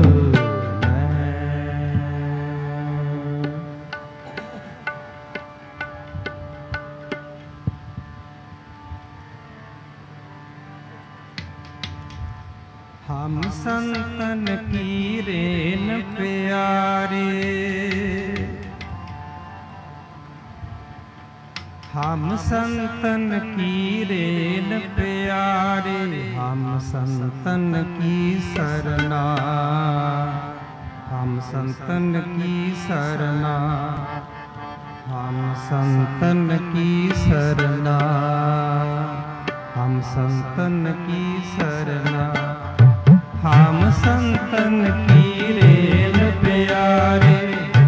Speaker 1: हम संतन की रेन प्यारे, हम संतन की रेन प्यारे, हम संतन की सरना, हम संतन की सरना, हम संतन की सरना, हम संतन की सरना, हम संतन की रेन प्यारे,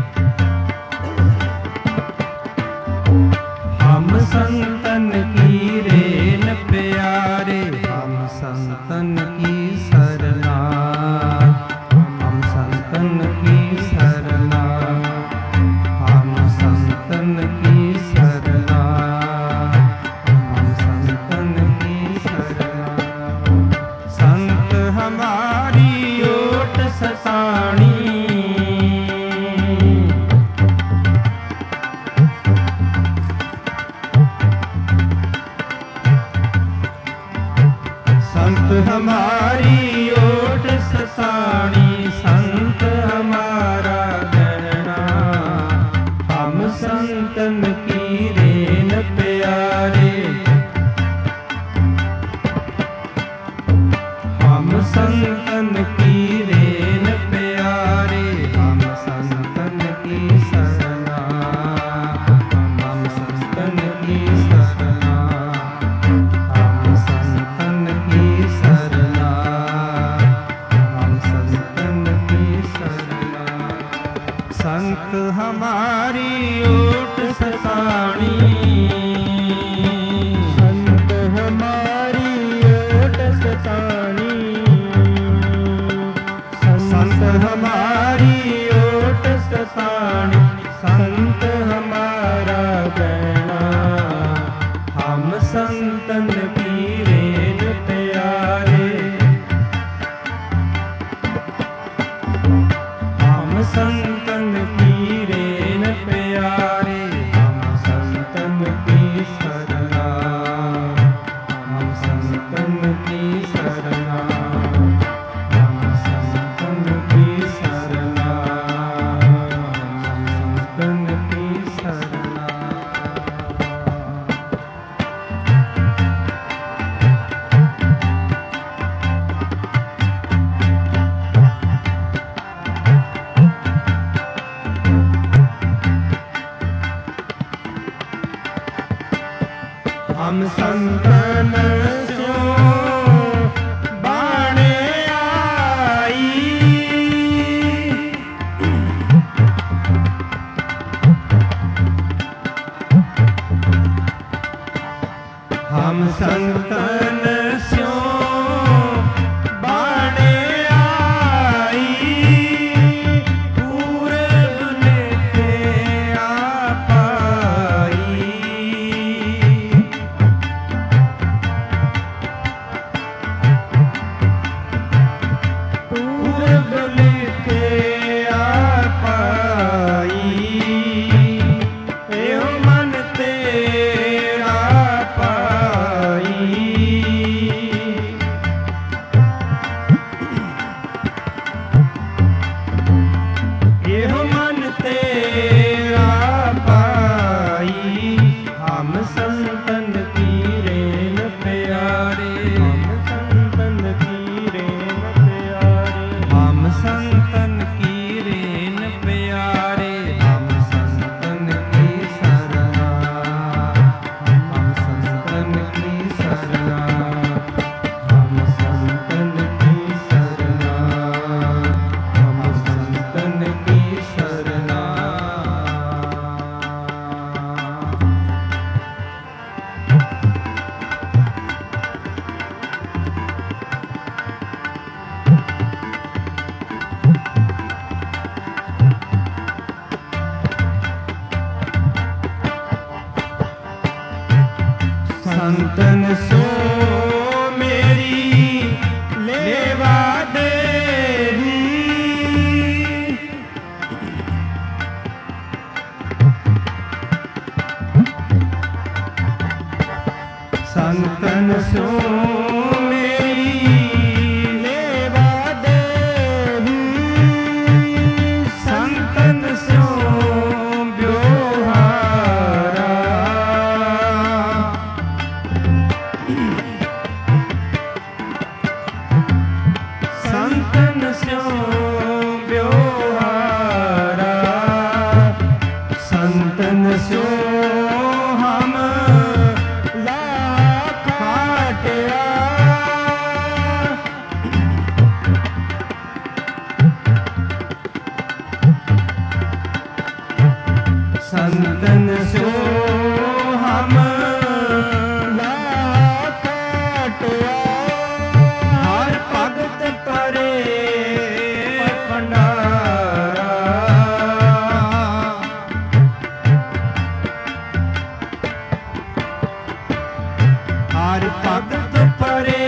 Speaker 1: हम संतन की रेन प्यारे, हम संतन की सरना, हम संतन की सरना, हम संतन की सरना, हम संतन की सरना। संत हमारी ओट सताणी, संत हमारी ओट सताणी, संत हमारा गहना, हम संतन की रेन प्यारे, हम संतन की रेन प्यारे, हम संतन की सरना, हम संतन की सरना, हम संतन की सरना, हम संतन की सरना। संत हमारी ओट सताणी, संत हमारी ओट सताणी, संत हमारी ओट सताणी, संत हमारा गहना, हम संतन की रेन प्यारे, हम संतन की रेन प्यारे, हम संतन की सरना, हम संतन की सरना, हम संतन की सरना, हम संतन की सरना। हम संतन स्यों बाणे आई, हम संतन स्यों बाणे आई, पूरब लेते आ पाई, पूरब लेते आ पाई, एहो मन तेरा पाई, संतन सो मेरी लेवा देवी। संतन सो मेरी लेवा देवी। संतन सो ब्योहारा। संतन सो ब्योहारा। संतन सो हम संतन सो हम लाखटिया। हर भगत परे भंडारा। हर भगत परे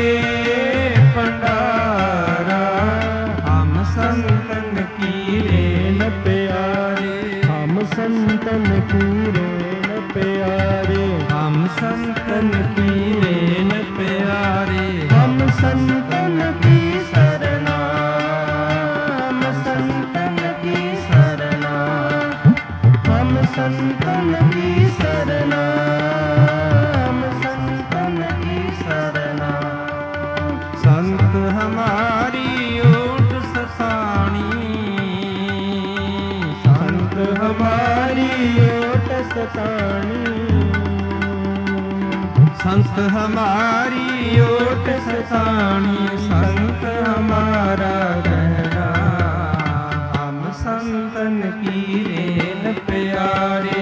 Speaker 1: भंडारा। हम संतन की रेन प्यारे। हम संतन की रेन प्यारे। हम संतन की रेन प्यारे। हम संतन की शरणा। हम संतन की शरणा। हम संतन की शरणा। हम संतन की शरणा। संत हमारी ओट सतानी। संत हमारी ओट सतानी। संत हमारी ओट सतानी। संत हमारा गहना। हम संतन की रेन प्यारे।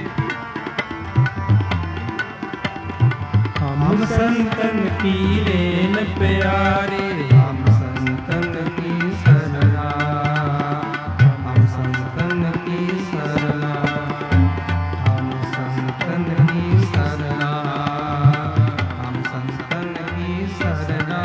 Speaker 1: हम संतन की रेन प्यारे। हम संतन की शरणा। हम संतन की शरणा। हम संतन की शरणा। हम संतन की शरणा।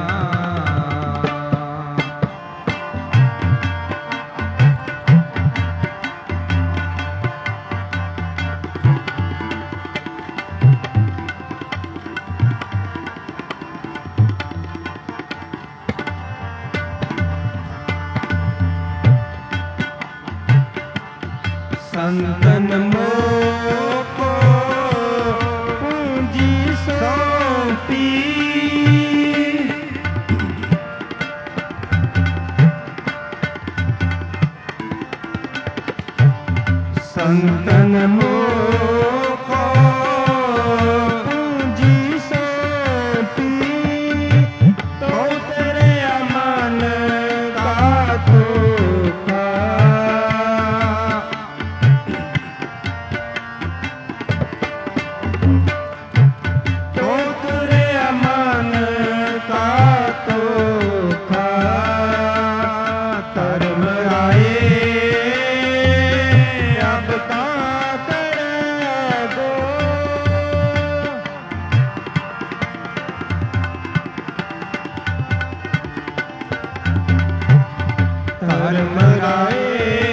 Speaker 1: संतन मोको पूंजी सौंपी। संतन मोको पूंजी सौंपी। तो तेरे अमन का धोखा। धर्म राए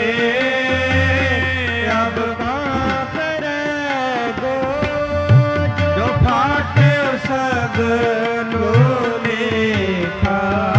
Speaker 1: अब कहाँ करेगो। जो फाटे सगलो लेखा।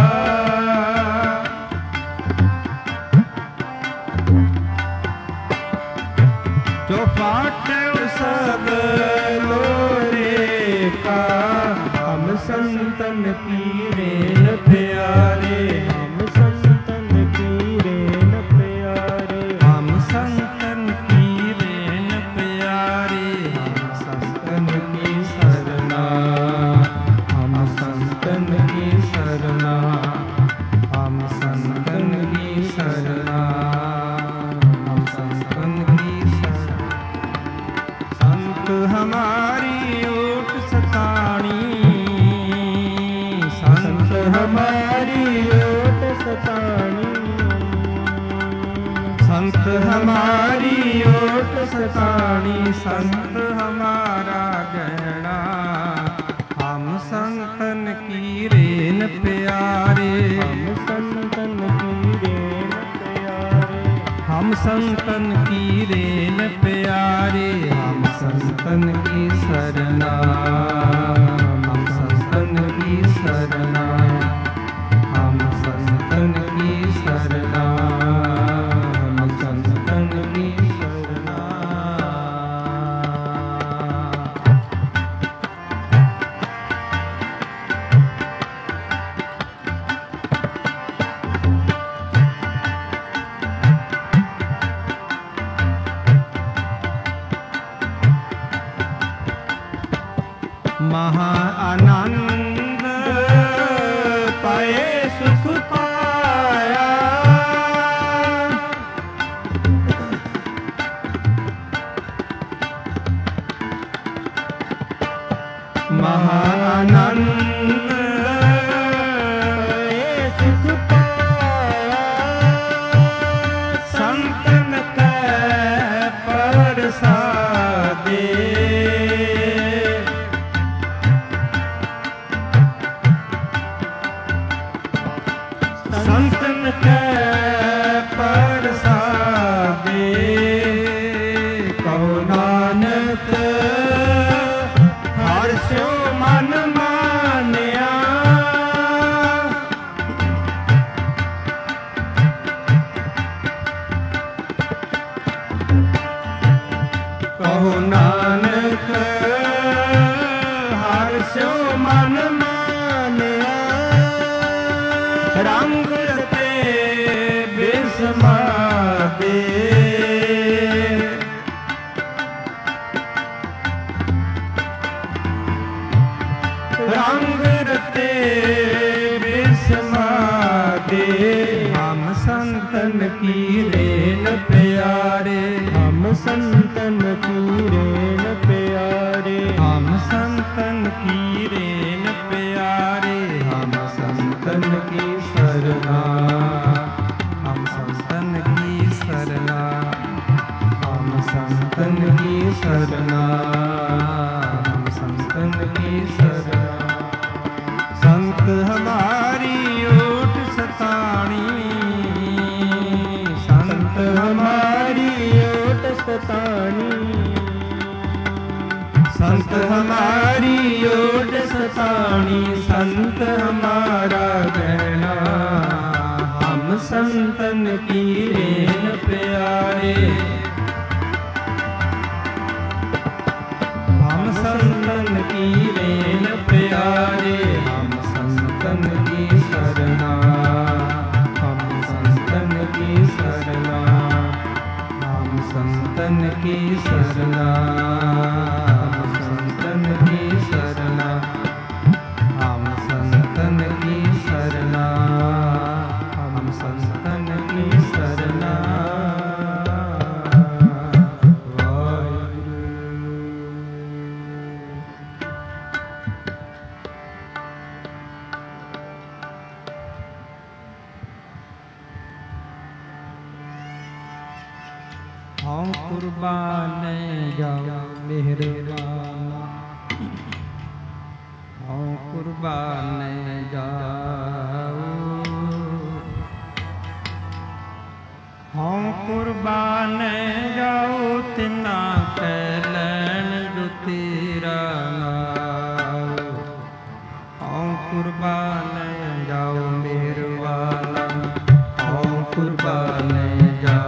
Speaker 1: जो फाटे सगलो लेखा। हम संतन की रेन प्यारे। हम संतन की रेन प्यारे। हम संतन की रेन प्यारे। हम संतन की शरणा। हम संतन की शरणा। हम संतन की शरणा। हम संतन की शरणा। संत हमारी ओट सतानी। संत हमारी ओट सतानी। संत हमारी ओट सतानी। संत हमारा गहना। संतन की रेन प्यारे, हम संतन की सरना, हम संतन की सरना, हम संतन की सरना, हम संतन की सरना। महा आनंद पाए सुख पाया, महा आनंद पाए सुख पाया, संतन कै परसादे, संतन कै परसादे, कहो नानक हर्षो मन मानिया, कहो नानक हर्षो मन मानिया, रंग रते बिस्मादे, रंग रते बिस्मादे, हम संतन की रेन प्यारे, हम संतन की रेन प्यारे, हम संतन की रेन प्यारे, हम संतन की सरना, हम संतन की सरना, हम संतन की सरना, हम संतन की सरना। संत हमारी ओट सताणी, संत हमारी ओट सताणी, संत हमारी ओट सताणी, संत हमारा गहना, हम संतन की रेन प्यारे, हम संतन की रेन प्यारे, हम संतन की सरना, हम संतन की सरना, हम संतन की सरना, हम संतन की सरना, हम संतन की सरना, हम संतन की सरना। हम कुर्बान जाओ मेहरबाना, हम कुर्बान जाओ, हम कुर्बान जाओ, तिना कै लैन जो तेरा नाओ, हम कुर्बान जाओ मेहरबाना, हम कुर्बान जाओ,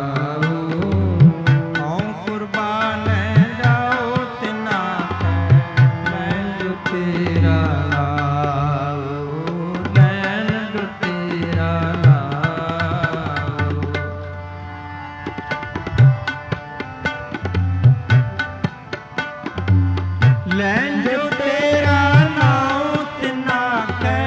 Speaker 1: लैन जो तेरा नाम तिना कै,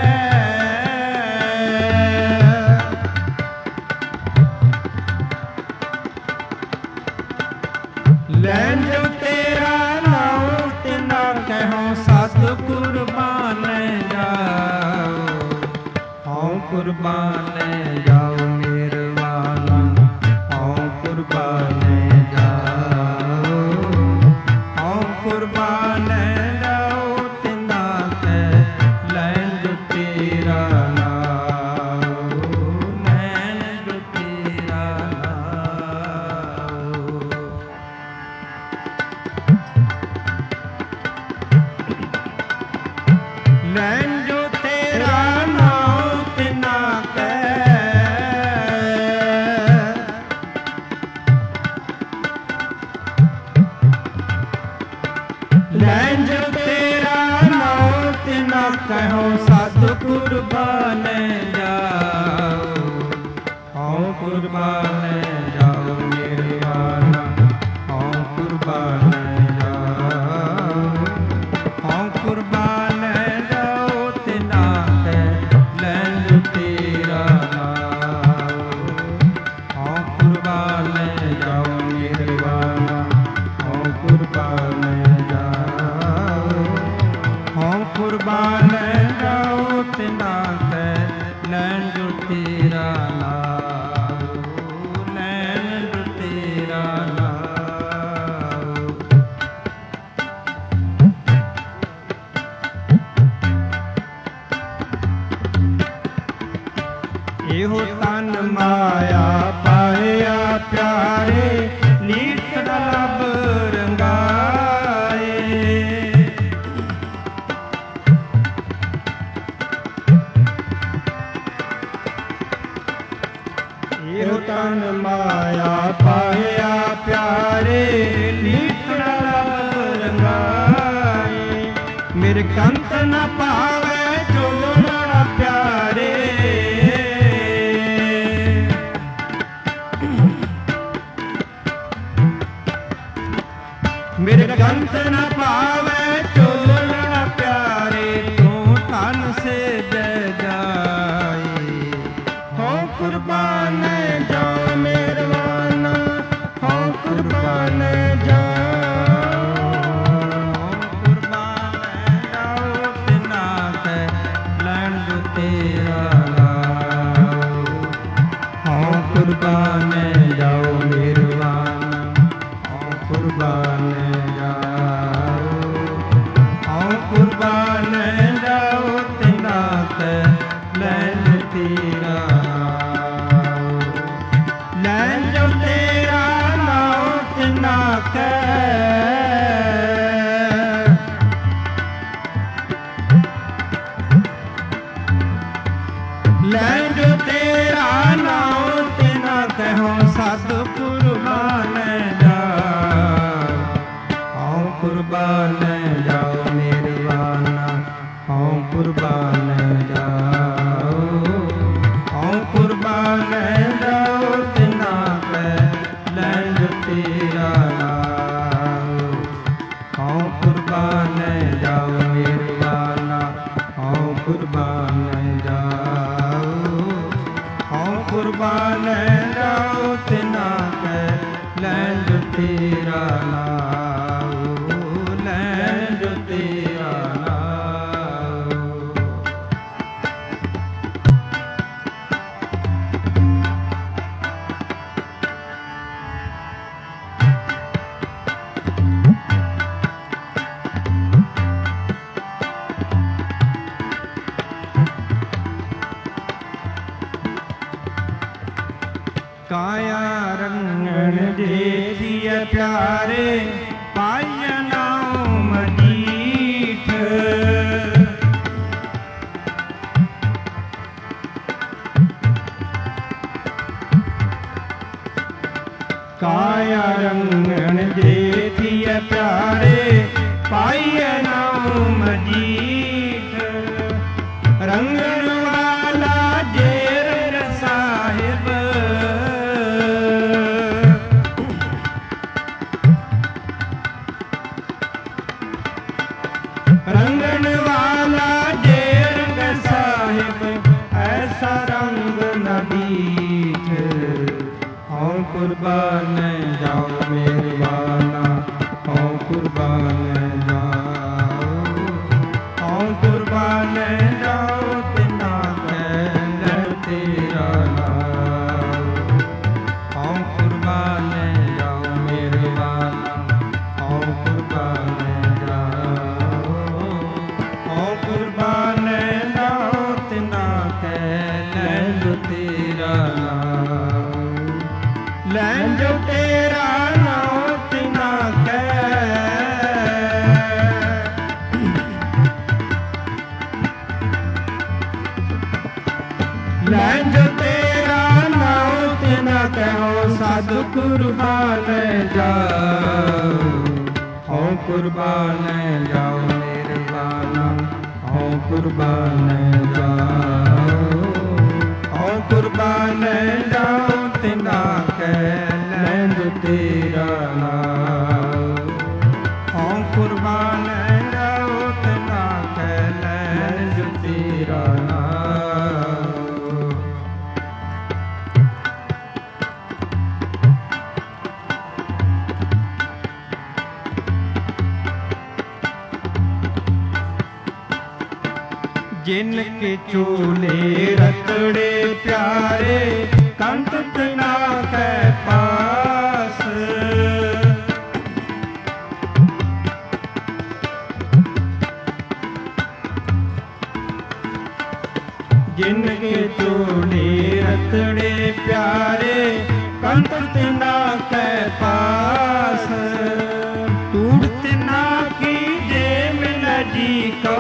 Speaker 1: लैन जो तेरा नाम तिना कै, हों सत कुर्बान जाओ, हों कुर्बान जाओ मेरवाना, हों कुर्बान जाओ, हों कुर्बान जाओ, तिना कै लैन जो तेरा नाम, लैन जो तेरा नाम। कुर्बान जाओ, हूँ कुर्बान जाओ मेरे वाला, हूँ कुर्बान जाओ, हूँ कुर्बान जाओ तिना ते लैंज तेरा नाम, हूँ कुर्बान जाओ मेरे वाला, हूँ कुर्बान जाओ, हूँ कुर्बान जाओ तिना ते लैंज तेरा नाम, लैंज तेरा नाम। एहो तन माया पाया प्यारे, नीत लब रंगाए, एहो तन माया पाया प्यारे, नीत लब रंगाए, मेरे कंत न पावे चोलना प्यारे, मेरे कंत न पावे चोलना प्यारे, तू तन से जय जाए, हो कुर्बान जाओ मेरे वाला, हो कुर्बान जाओ, हो कुर्बान जाओ तिना ते लैंज तेरा नाम, हो कुर्बान जाओ मेरे वाला, हो कुर्बान जाओ, हो कुर्बान जाओ तिना ते लैंज तेरा नाम, लैंज तेरा नाम तिना के, लैंज तेरा नाम तिना कहो सत कुर्बान जाओ, हूँ कुर्बान जाओ मेरे वाला, हूँ कुर्बान जाओ, हूँ कुर्बान जाओ तिना के लैंज तेरा नाम, हूँ कुर्बान जाओ मेरे वाला, हूँ कुर्बान जाओ, हूँ कुर्बान जाओ तिना के लैंज तेरा नाम, लैंज तेरा नाम। काया रंगन देखिय प्यारे, पाय नाम मजीठ, काया रंगन देखिय प्यारे, पाय नाम मजीठ, रंगन वाला जे रंग साहिब, रंगन वाला जे रंग साहिब, ऐसा रंग न दीठ, हूँ कुर्बान जाओ मेरे वाला, हूँ कुर्बान जाओ, हूँ कुर्बान जाओ तिना के तेरा नाम, हूँ कुर्बान जाओ मेरे वाला, हूँ कुर्बान जाओ, हूँ कुर्बान जाओ तिना के लैंज तेरा नाम, लैंज तेरा नाम तिना के, लैंज तेरा नाम तिना कहो साधु कुर्बान जाओ, हूँ कुर्बान जाओ मेरे वाला, हूँ कुर्बान जाओ, औ कुर्बान जाओ तिना कै लैंद तेरा नाम, औ कुर्बान जाओ तिना कै लैंद तेरा नाम। जिनके चूले रतड़े प्यारे कंठ तना कै पास, जिनके चूले रतड़े प्यारे कंठ तना कै पास, तूड़ तना की जे मिल जी को,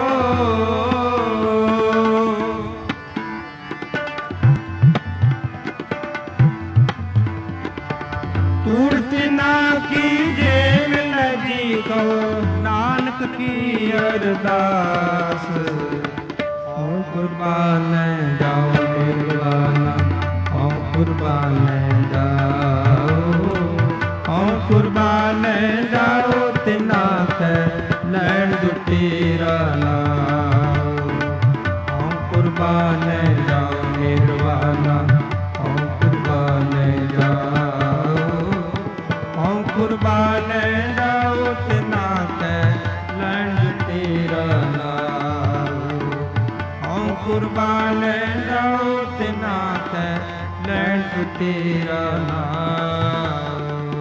Speaker 1: नानक की अरदास। औ कुर्बान जाओ निर्वाणा, औ कुर्बान जाओ, औ कुर्बान जाओ तिना कै लैंद तेरा नाम, औ कुर्बान जाओ निर्वाणा, औ कुर्बान जाओ, औ कुर्बान जाओ तिना कै लैंद तेरा नाम, औ कुर्बान जाओ तिना कै लैंद तेरा नाम।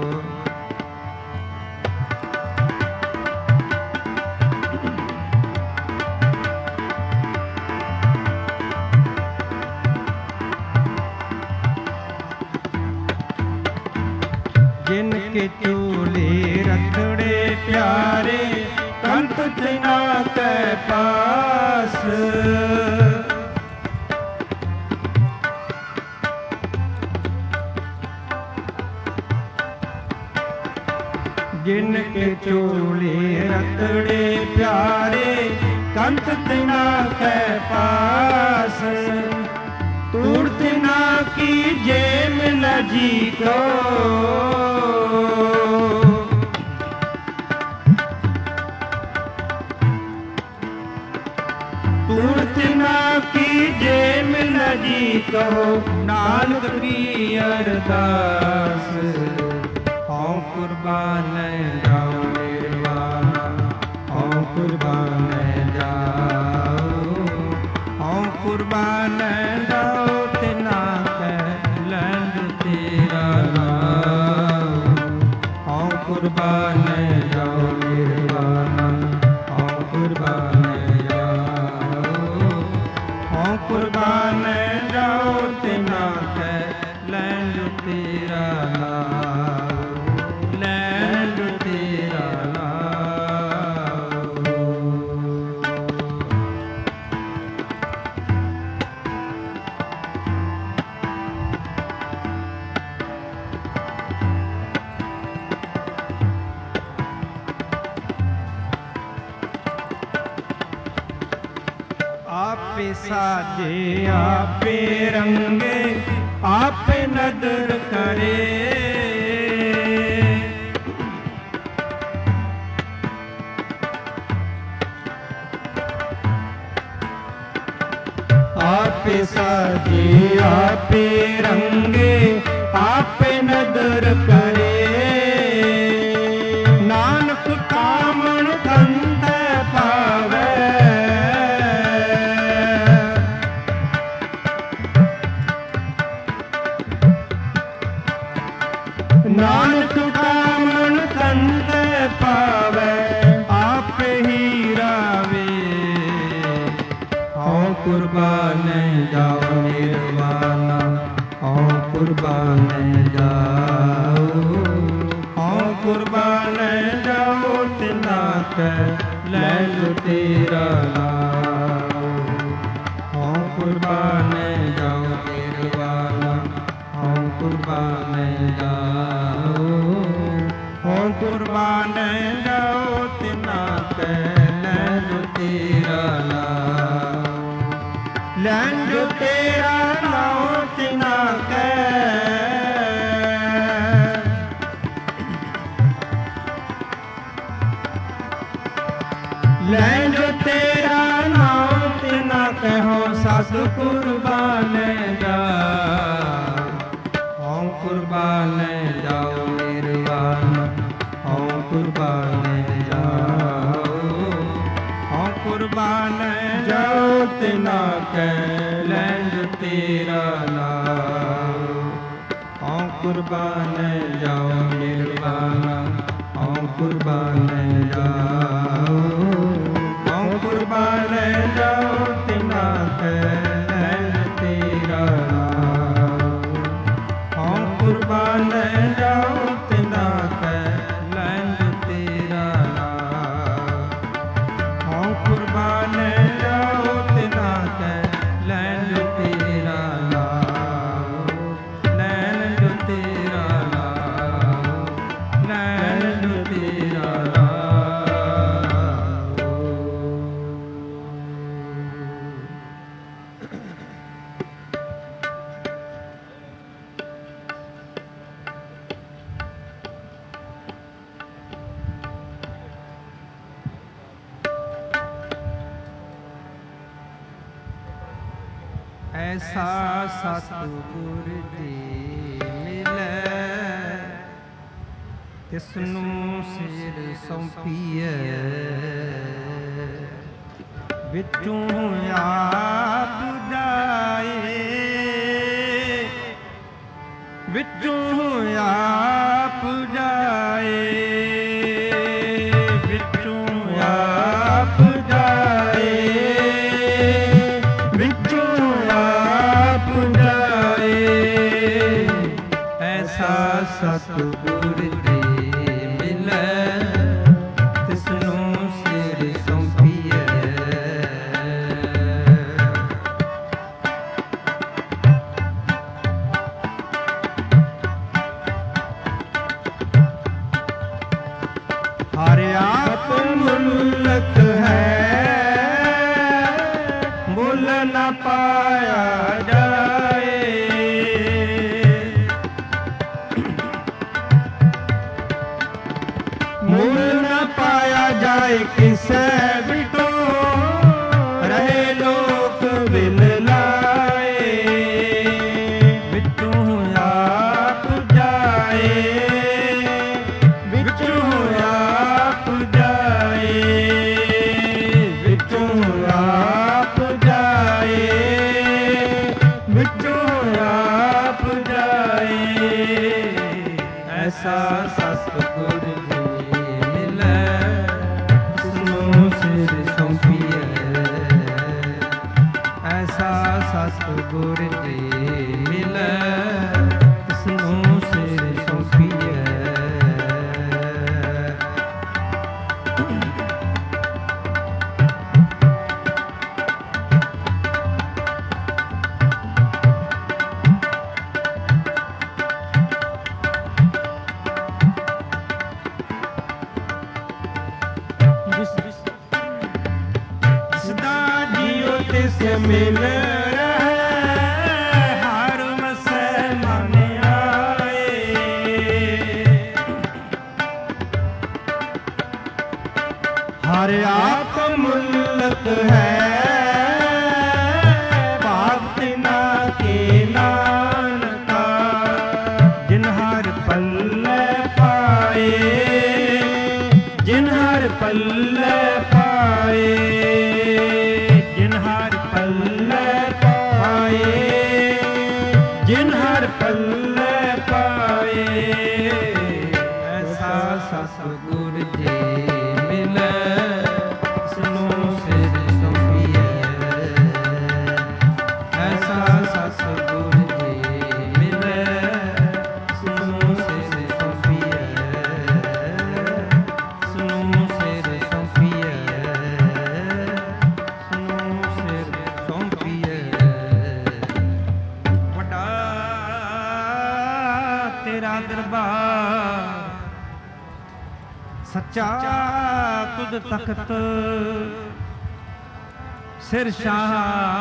Speaker 1: जिनके चूले रतड़े प्यारे कंठ तना कै पास, जिनके चूले रतड़े प्यारे कंठ तना कै पास, तूड़ तना की जेम लजी को, तूड़ तना की जेम लजी को, नानक की अरदास। औ कुर्बान जाओ निर्वाणा, औ कुर्बान जाओ, औ कुर्बान जाओ तिना कै लैंद तेरा नाम, औ कुर्बान जाओ निर्वाणा, औ कुर्बान जाओ, औ कुर्बान जाओ तिना कै लैंद तेरा नाम, लैंद तेरा नाम। आपे साजे आपे रंगे आपे नदर करे, आपे साजे आपे रंगे आपे नदर करे, नानक कामन धंध पावे, नानक कामन धंध पावे, आप ही रावे। औ कुर्बान जाओ निर्वाणा, औ कुर्बान जाओ, औ कुर्बान जाओ तिना कै लैंद तेरा नाम, औ कुर्बान जाओ निर्वाणा, औ कुर्बान जाओ, औ कुर्बान जाओ तिना कै लैंद तेरा नाम। ਲੈ ਜੋ ਤੇਰਾ ਨਾਮ ਤਿਨਾ ਕਹੋ ਸਤਿਗੁਰ ਕੁਰਬਾਨ ਜਾਓ। ਹਉ ਕੁਰਬਾਨ ਜਾਓ ਨਿਰਵਾਨ ਹਉ ਕੁਰਬਾਨ ਜਾਓ। ਹਉ ਕੁਰਬਾਨ ਜਾਓ ਤਿਨਾ ਕੈ ਲੈਂਜ ਤੇਰਾ ਨਾਮ। ਹਉ ਕੁਰਬਾਨ ਜਾਓ ਨਿਰਵਾਨ ਹਉ ਕੁਰਬਾਨ ਜਾਓ। ਹਉ ਕੁਰਬਾਨ ਜਾਓ ਤਿਨਾ ਕੈ ਲੈਂਜ ਤੇਰਾ ਨਾਮ। ਹਉ ਕੁਰਬਾਨ ਜਾਓ ਤਿਨਾ ਕੈ ਲੈਂਜ ਤੇਰਾ ਨਾਮ। ਹਉ ਕੁਰਬਾਨ ਜਾਓ ਤਿਨਾ ਕੈ ਲੈਂਜ ਤੇਰਾ ਨਾਮ। ਲੈਂਜ ਤੇਰਾ ਨਾਮ ਲੈਂਜ ਤੇਰਾ ਨਾਮ। ਐਸਾ ਸਤਿਗੁਰ ਜੀ ਮਿਲੈ ਤਿਸਨੂੰ ਸਿਰ ਸੌਂਪੀਐ। ਵਿੱਚੋਂ ਆਪ ਜਾਏ ਵਿੱਚੋਂ ਆਪ ਜਾਏ। ਵਿੱਚੋਂ ਆਪ ਜਾਏ ਵਿੱਚੋਂ ਆਪ ਜਾਏ। ਐਸਾ ਸਤਿਗੁਰ ਜੀ ਮਿਲੈ ਤਿਸਨੂੰ ਸਿਰ ਸੌਂਪੀਐ। ਹਰ ਆਪ ਮੁਲਕ ਹੈ ਮੁੱਲ ਨਾ ਪਾਇਆ ਜਾਏ। ਮੁੱਲ ਨਾ ਪਾਇਆ ਜਾਏ ਕਿਸੇ ਵਿਟੋ ਰਹੇ ਲੋਕ ਬਿਨ ਲਾਏ। ਵਿੱਚੋਂ ਆਪ ਜਾਏ ਵਿੱਚੋਂ ਆਪ ਜਾਏ। ਵਿੱਚੋਂ ਆਪ ਜਾਏ ਵਿੱਚੋਂ ਆਪ ਜਾਏ। ਐਸਾ ਸਤਿਗੁਰ ਜੀ ਮਿਲੈ ਤਿਸਨੂੰ ਸਿਰ ਸੌਂਪੀਐ। ਐਸਾ ਸਤਿਗੁਰ ਜੀ ਮਿਲੈ ਤਿਸਨੂੰ ਸਿਰ ਸੌਂਪੀਐ। ਸਦਾ ਜੀਉ ਤਿਸ ਮਿਲ ਰਹਿ ਹਰ ਮਸੈ ਮਨ ਆਏ। ਹਰ ਆਪ ਮੁਲਕ ਹੈ ਭਾਗ ਤਿਨਾ ਕੇ ਨਾਨਕਾ। ਜਿਨ ਹਰ ਪੱਲੇ ਪਾਏ ਜਿਨ ਹਰ ਪੱਲੇ ਪਾਏ। ਜਿਨ ਹਰ ਪੱਲੇ ਪਾਏ ਜਿਨ ਹਰ ਪੱਲੇ ਪਾਏ। ਐਸਾ ਸਤਿਗੁਰ ਜੀ ਮਿਲੈ ਤਿਸਨੂੰ ਸਿਰ ਸੌਂਪੀਐ। ਐਸਾ ਸਤਿਗੁਰ ਜੀ ਮਿਲੈ ਤਿਸਨੂੰ ਸਿਰ ਸੌਂਪੀਐ। ਤਿਸਨੂੰ ਸਿਰ ਸੌਂਪੀਐ। ਤਿਸਨੂੰ ਸਿਰ ਸੌਂਪੀਐ। ਵੱਡਾ ਤੇਰਾ ਦਰਬਾਰ ਸੱਚਾ ਤੁਧ ਤਖਤ ਸਿਰ ਸ਼ਾਹ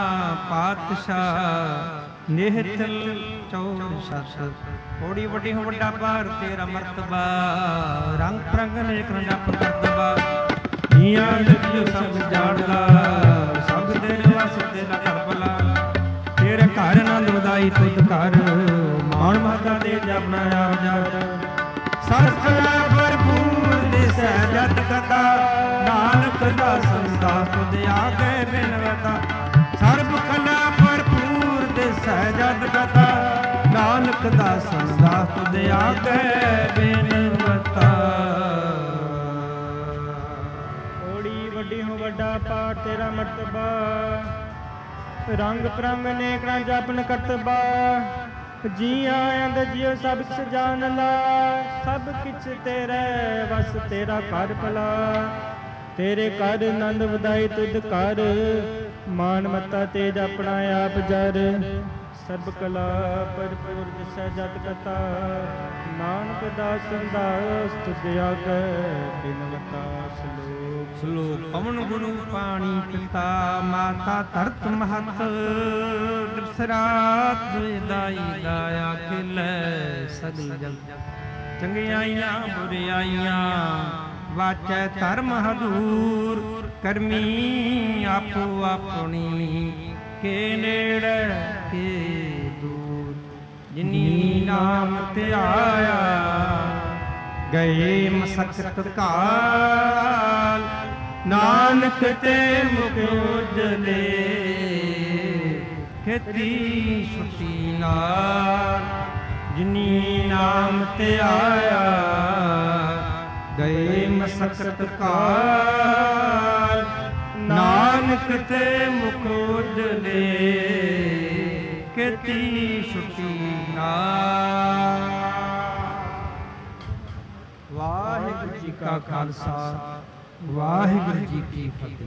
Speaker 1: ਪਾਤਸ਼ਾਹ ਨਿਹਚਲ ਚੌਰ ਸਤ। ਥੋੜੀ ਵੱਡੀ ਹੋ ਵੱਡਾ ਭਾਰ ਤੇਰਾ ਮਰਤਬਾ ਰੰਗ ਪ੍ਰੰਗ ਨੇਕ ਰੰਡਾ ਪ੍ਰਤਬਾ। ਜੀਆਂ ਵਿੱਚ ਸਭ ਜਾਣਦਾ, ਸਭ ਤੇਰੇ ਵਸ ਤੇਰਾ ਘਰ ਭਲਾ। ਤੇਰੇ ਘਰ ਆਨੰਦ ਵਧਾਈ ਤੁਧ ਘਰ, ਮਾਣ ਮਹੱਤਾ ਦੇ ਜਪਣਾ ਆਪ ਜਪ। ਸਰਬ ਕਲਾ ਭਰਪੂਰ ਦਿਸੈ ਜਤ ਕਥਾ, ਨਾਨਕ ਦਾ ਸੰਦਾ ਤੁਧ ਆਗੇ ਬਿਨਵਤਾ। ਸਰਬ ਕਲਾ ਭਰਪੂਰ ਦਿਸੈ ਜਤ ਕਥਾ, ਨਾਨਕ ਦਾ ਸੰਦਾ ਤੁਧ ਆਗੇ ਬਿਨਵਤਾ।
Speaker 2: ਓੜੀ ਵੱਡੀ ਹੋ ਵੱਡਾ ਪਾਠ ਤੇਰਾ ਮਰਤਬਾ, ਰੰਗ ਪ੍ਰੰਗ ਨੇਕਣਾ ਜਪਨ ਕਰਤਬਾ। ਜੀ ਆਇਆਂ ਦੇ ਜਿਉ ਸਭ ਕਿਛ ਜਾਣ ਲਾ, ਸਭ ਕਿਛ ਤੇਰੇ ਵਸ ਤੇਰਾ ਘਰ ਭਲਾ। ਤੇਰੇ ਘਰ ਆਨੰਦ ਵਧਾਈ ਤੁਧ ਘਰ, ਮਾਨ ਮਤਾ ਤੇਜ ਆਪਣਾ ਆਪ ਜਰ। ਸਰਬ ਕਲਾ ਭਰਪੂਰ ਦਿਸੈ ਜਤ ਕਥਾ, ਨਾਨਕ ਦਾਸ ਸੰਦਾਸ ਤੁਧ ਆਗੇ ਬਿਨਵਤਾ। ਸ਼ਲੋਕ
Speaker 1: ਸ਼ਲੋਕ ਪਵਨ ਗੁਰੂ ਪਾਣੀ ਪਿਤਾ, ਮਾਤਾ ਧਰਤ ਮਹਤ। ਦਸਰਾਤ ਦਾਈ ਦਾਇਆ ਖਿਲੈ ਸਗਲ ਜਗ। ਚੰਗਿਆਈਆਂ ਬੁਰਿਆਈਆਂ ਵਾਚੈ ਧਰਮ ਹਦੂਰ, ਕਰਮੀ ਆਪੋ ਆਪਣੀ ਕੇ ਨੇੜੇ ਕੇ ਦੂਰ। ਜਿਨੀ ਨਾਮ ਧਿਆਇਆ ਗਏ ਮਸਕਤ ਕਾਲ, ਨਾਨਕ ਤੇ ਮੁਖ ਉਜਲੇ ਖੇਤੀ ਛੁੱਟੀ ਨਾਲ। ਜਿਨੀ ਨਾਮ ਧਿਆਇਆ ਗਏ ਮਸਕਤ ਕਾਲ, ਨਾਨਕ ਤੇ ਮੁਖ ਉਜਲੇ ਖੇਤੀ ਛੁੱਟੀ ਨਾਲ। ਵਾਹਿਗੁਰੂ ਜੀ ਕਾ ਖਾਲਸਾ, ਵਾਹਿਗੁਰੂ ਜੀ ਕੀ ਫਤਿਹ।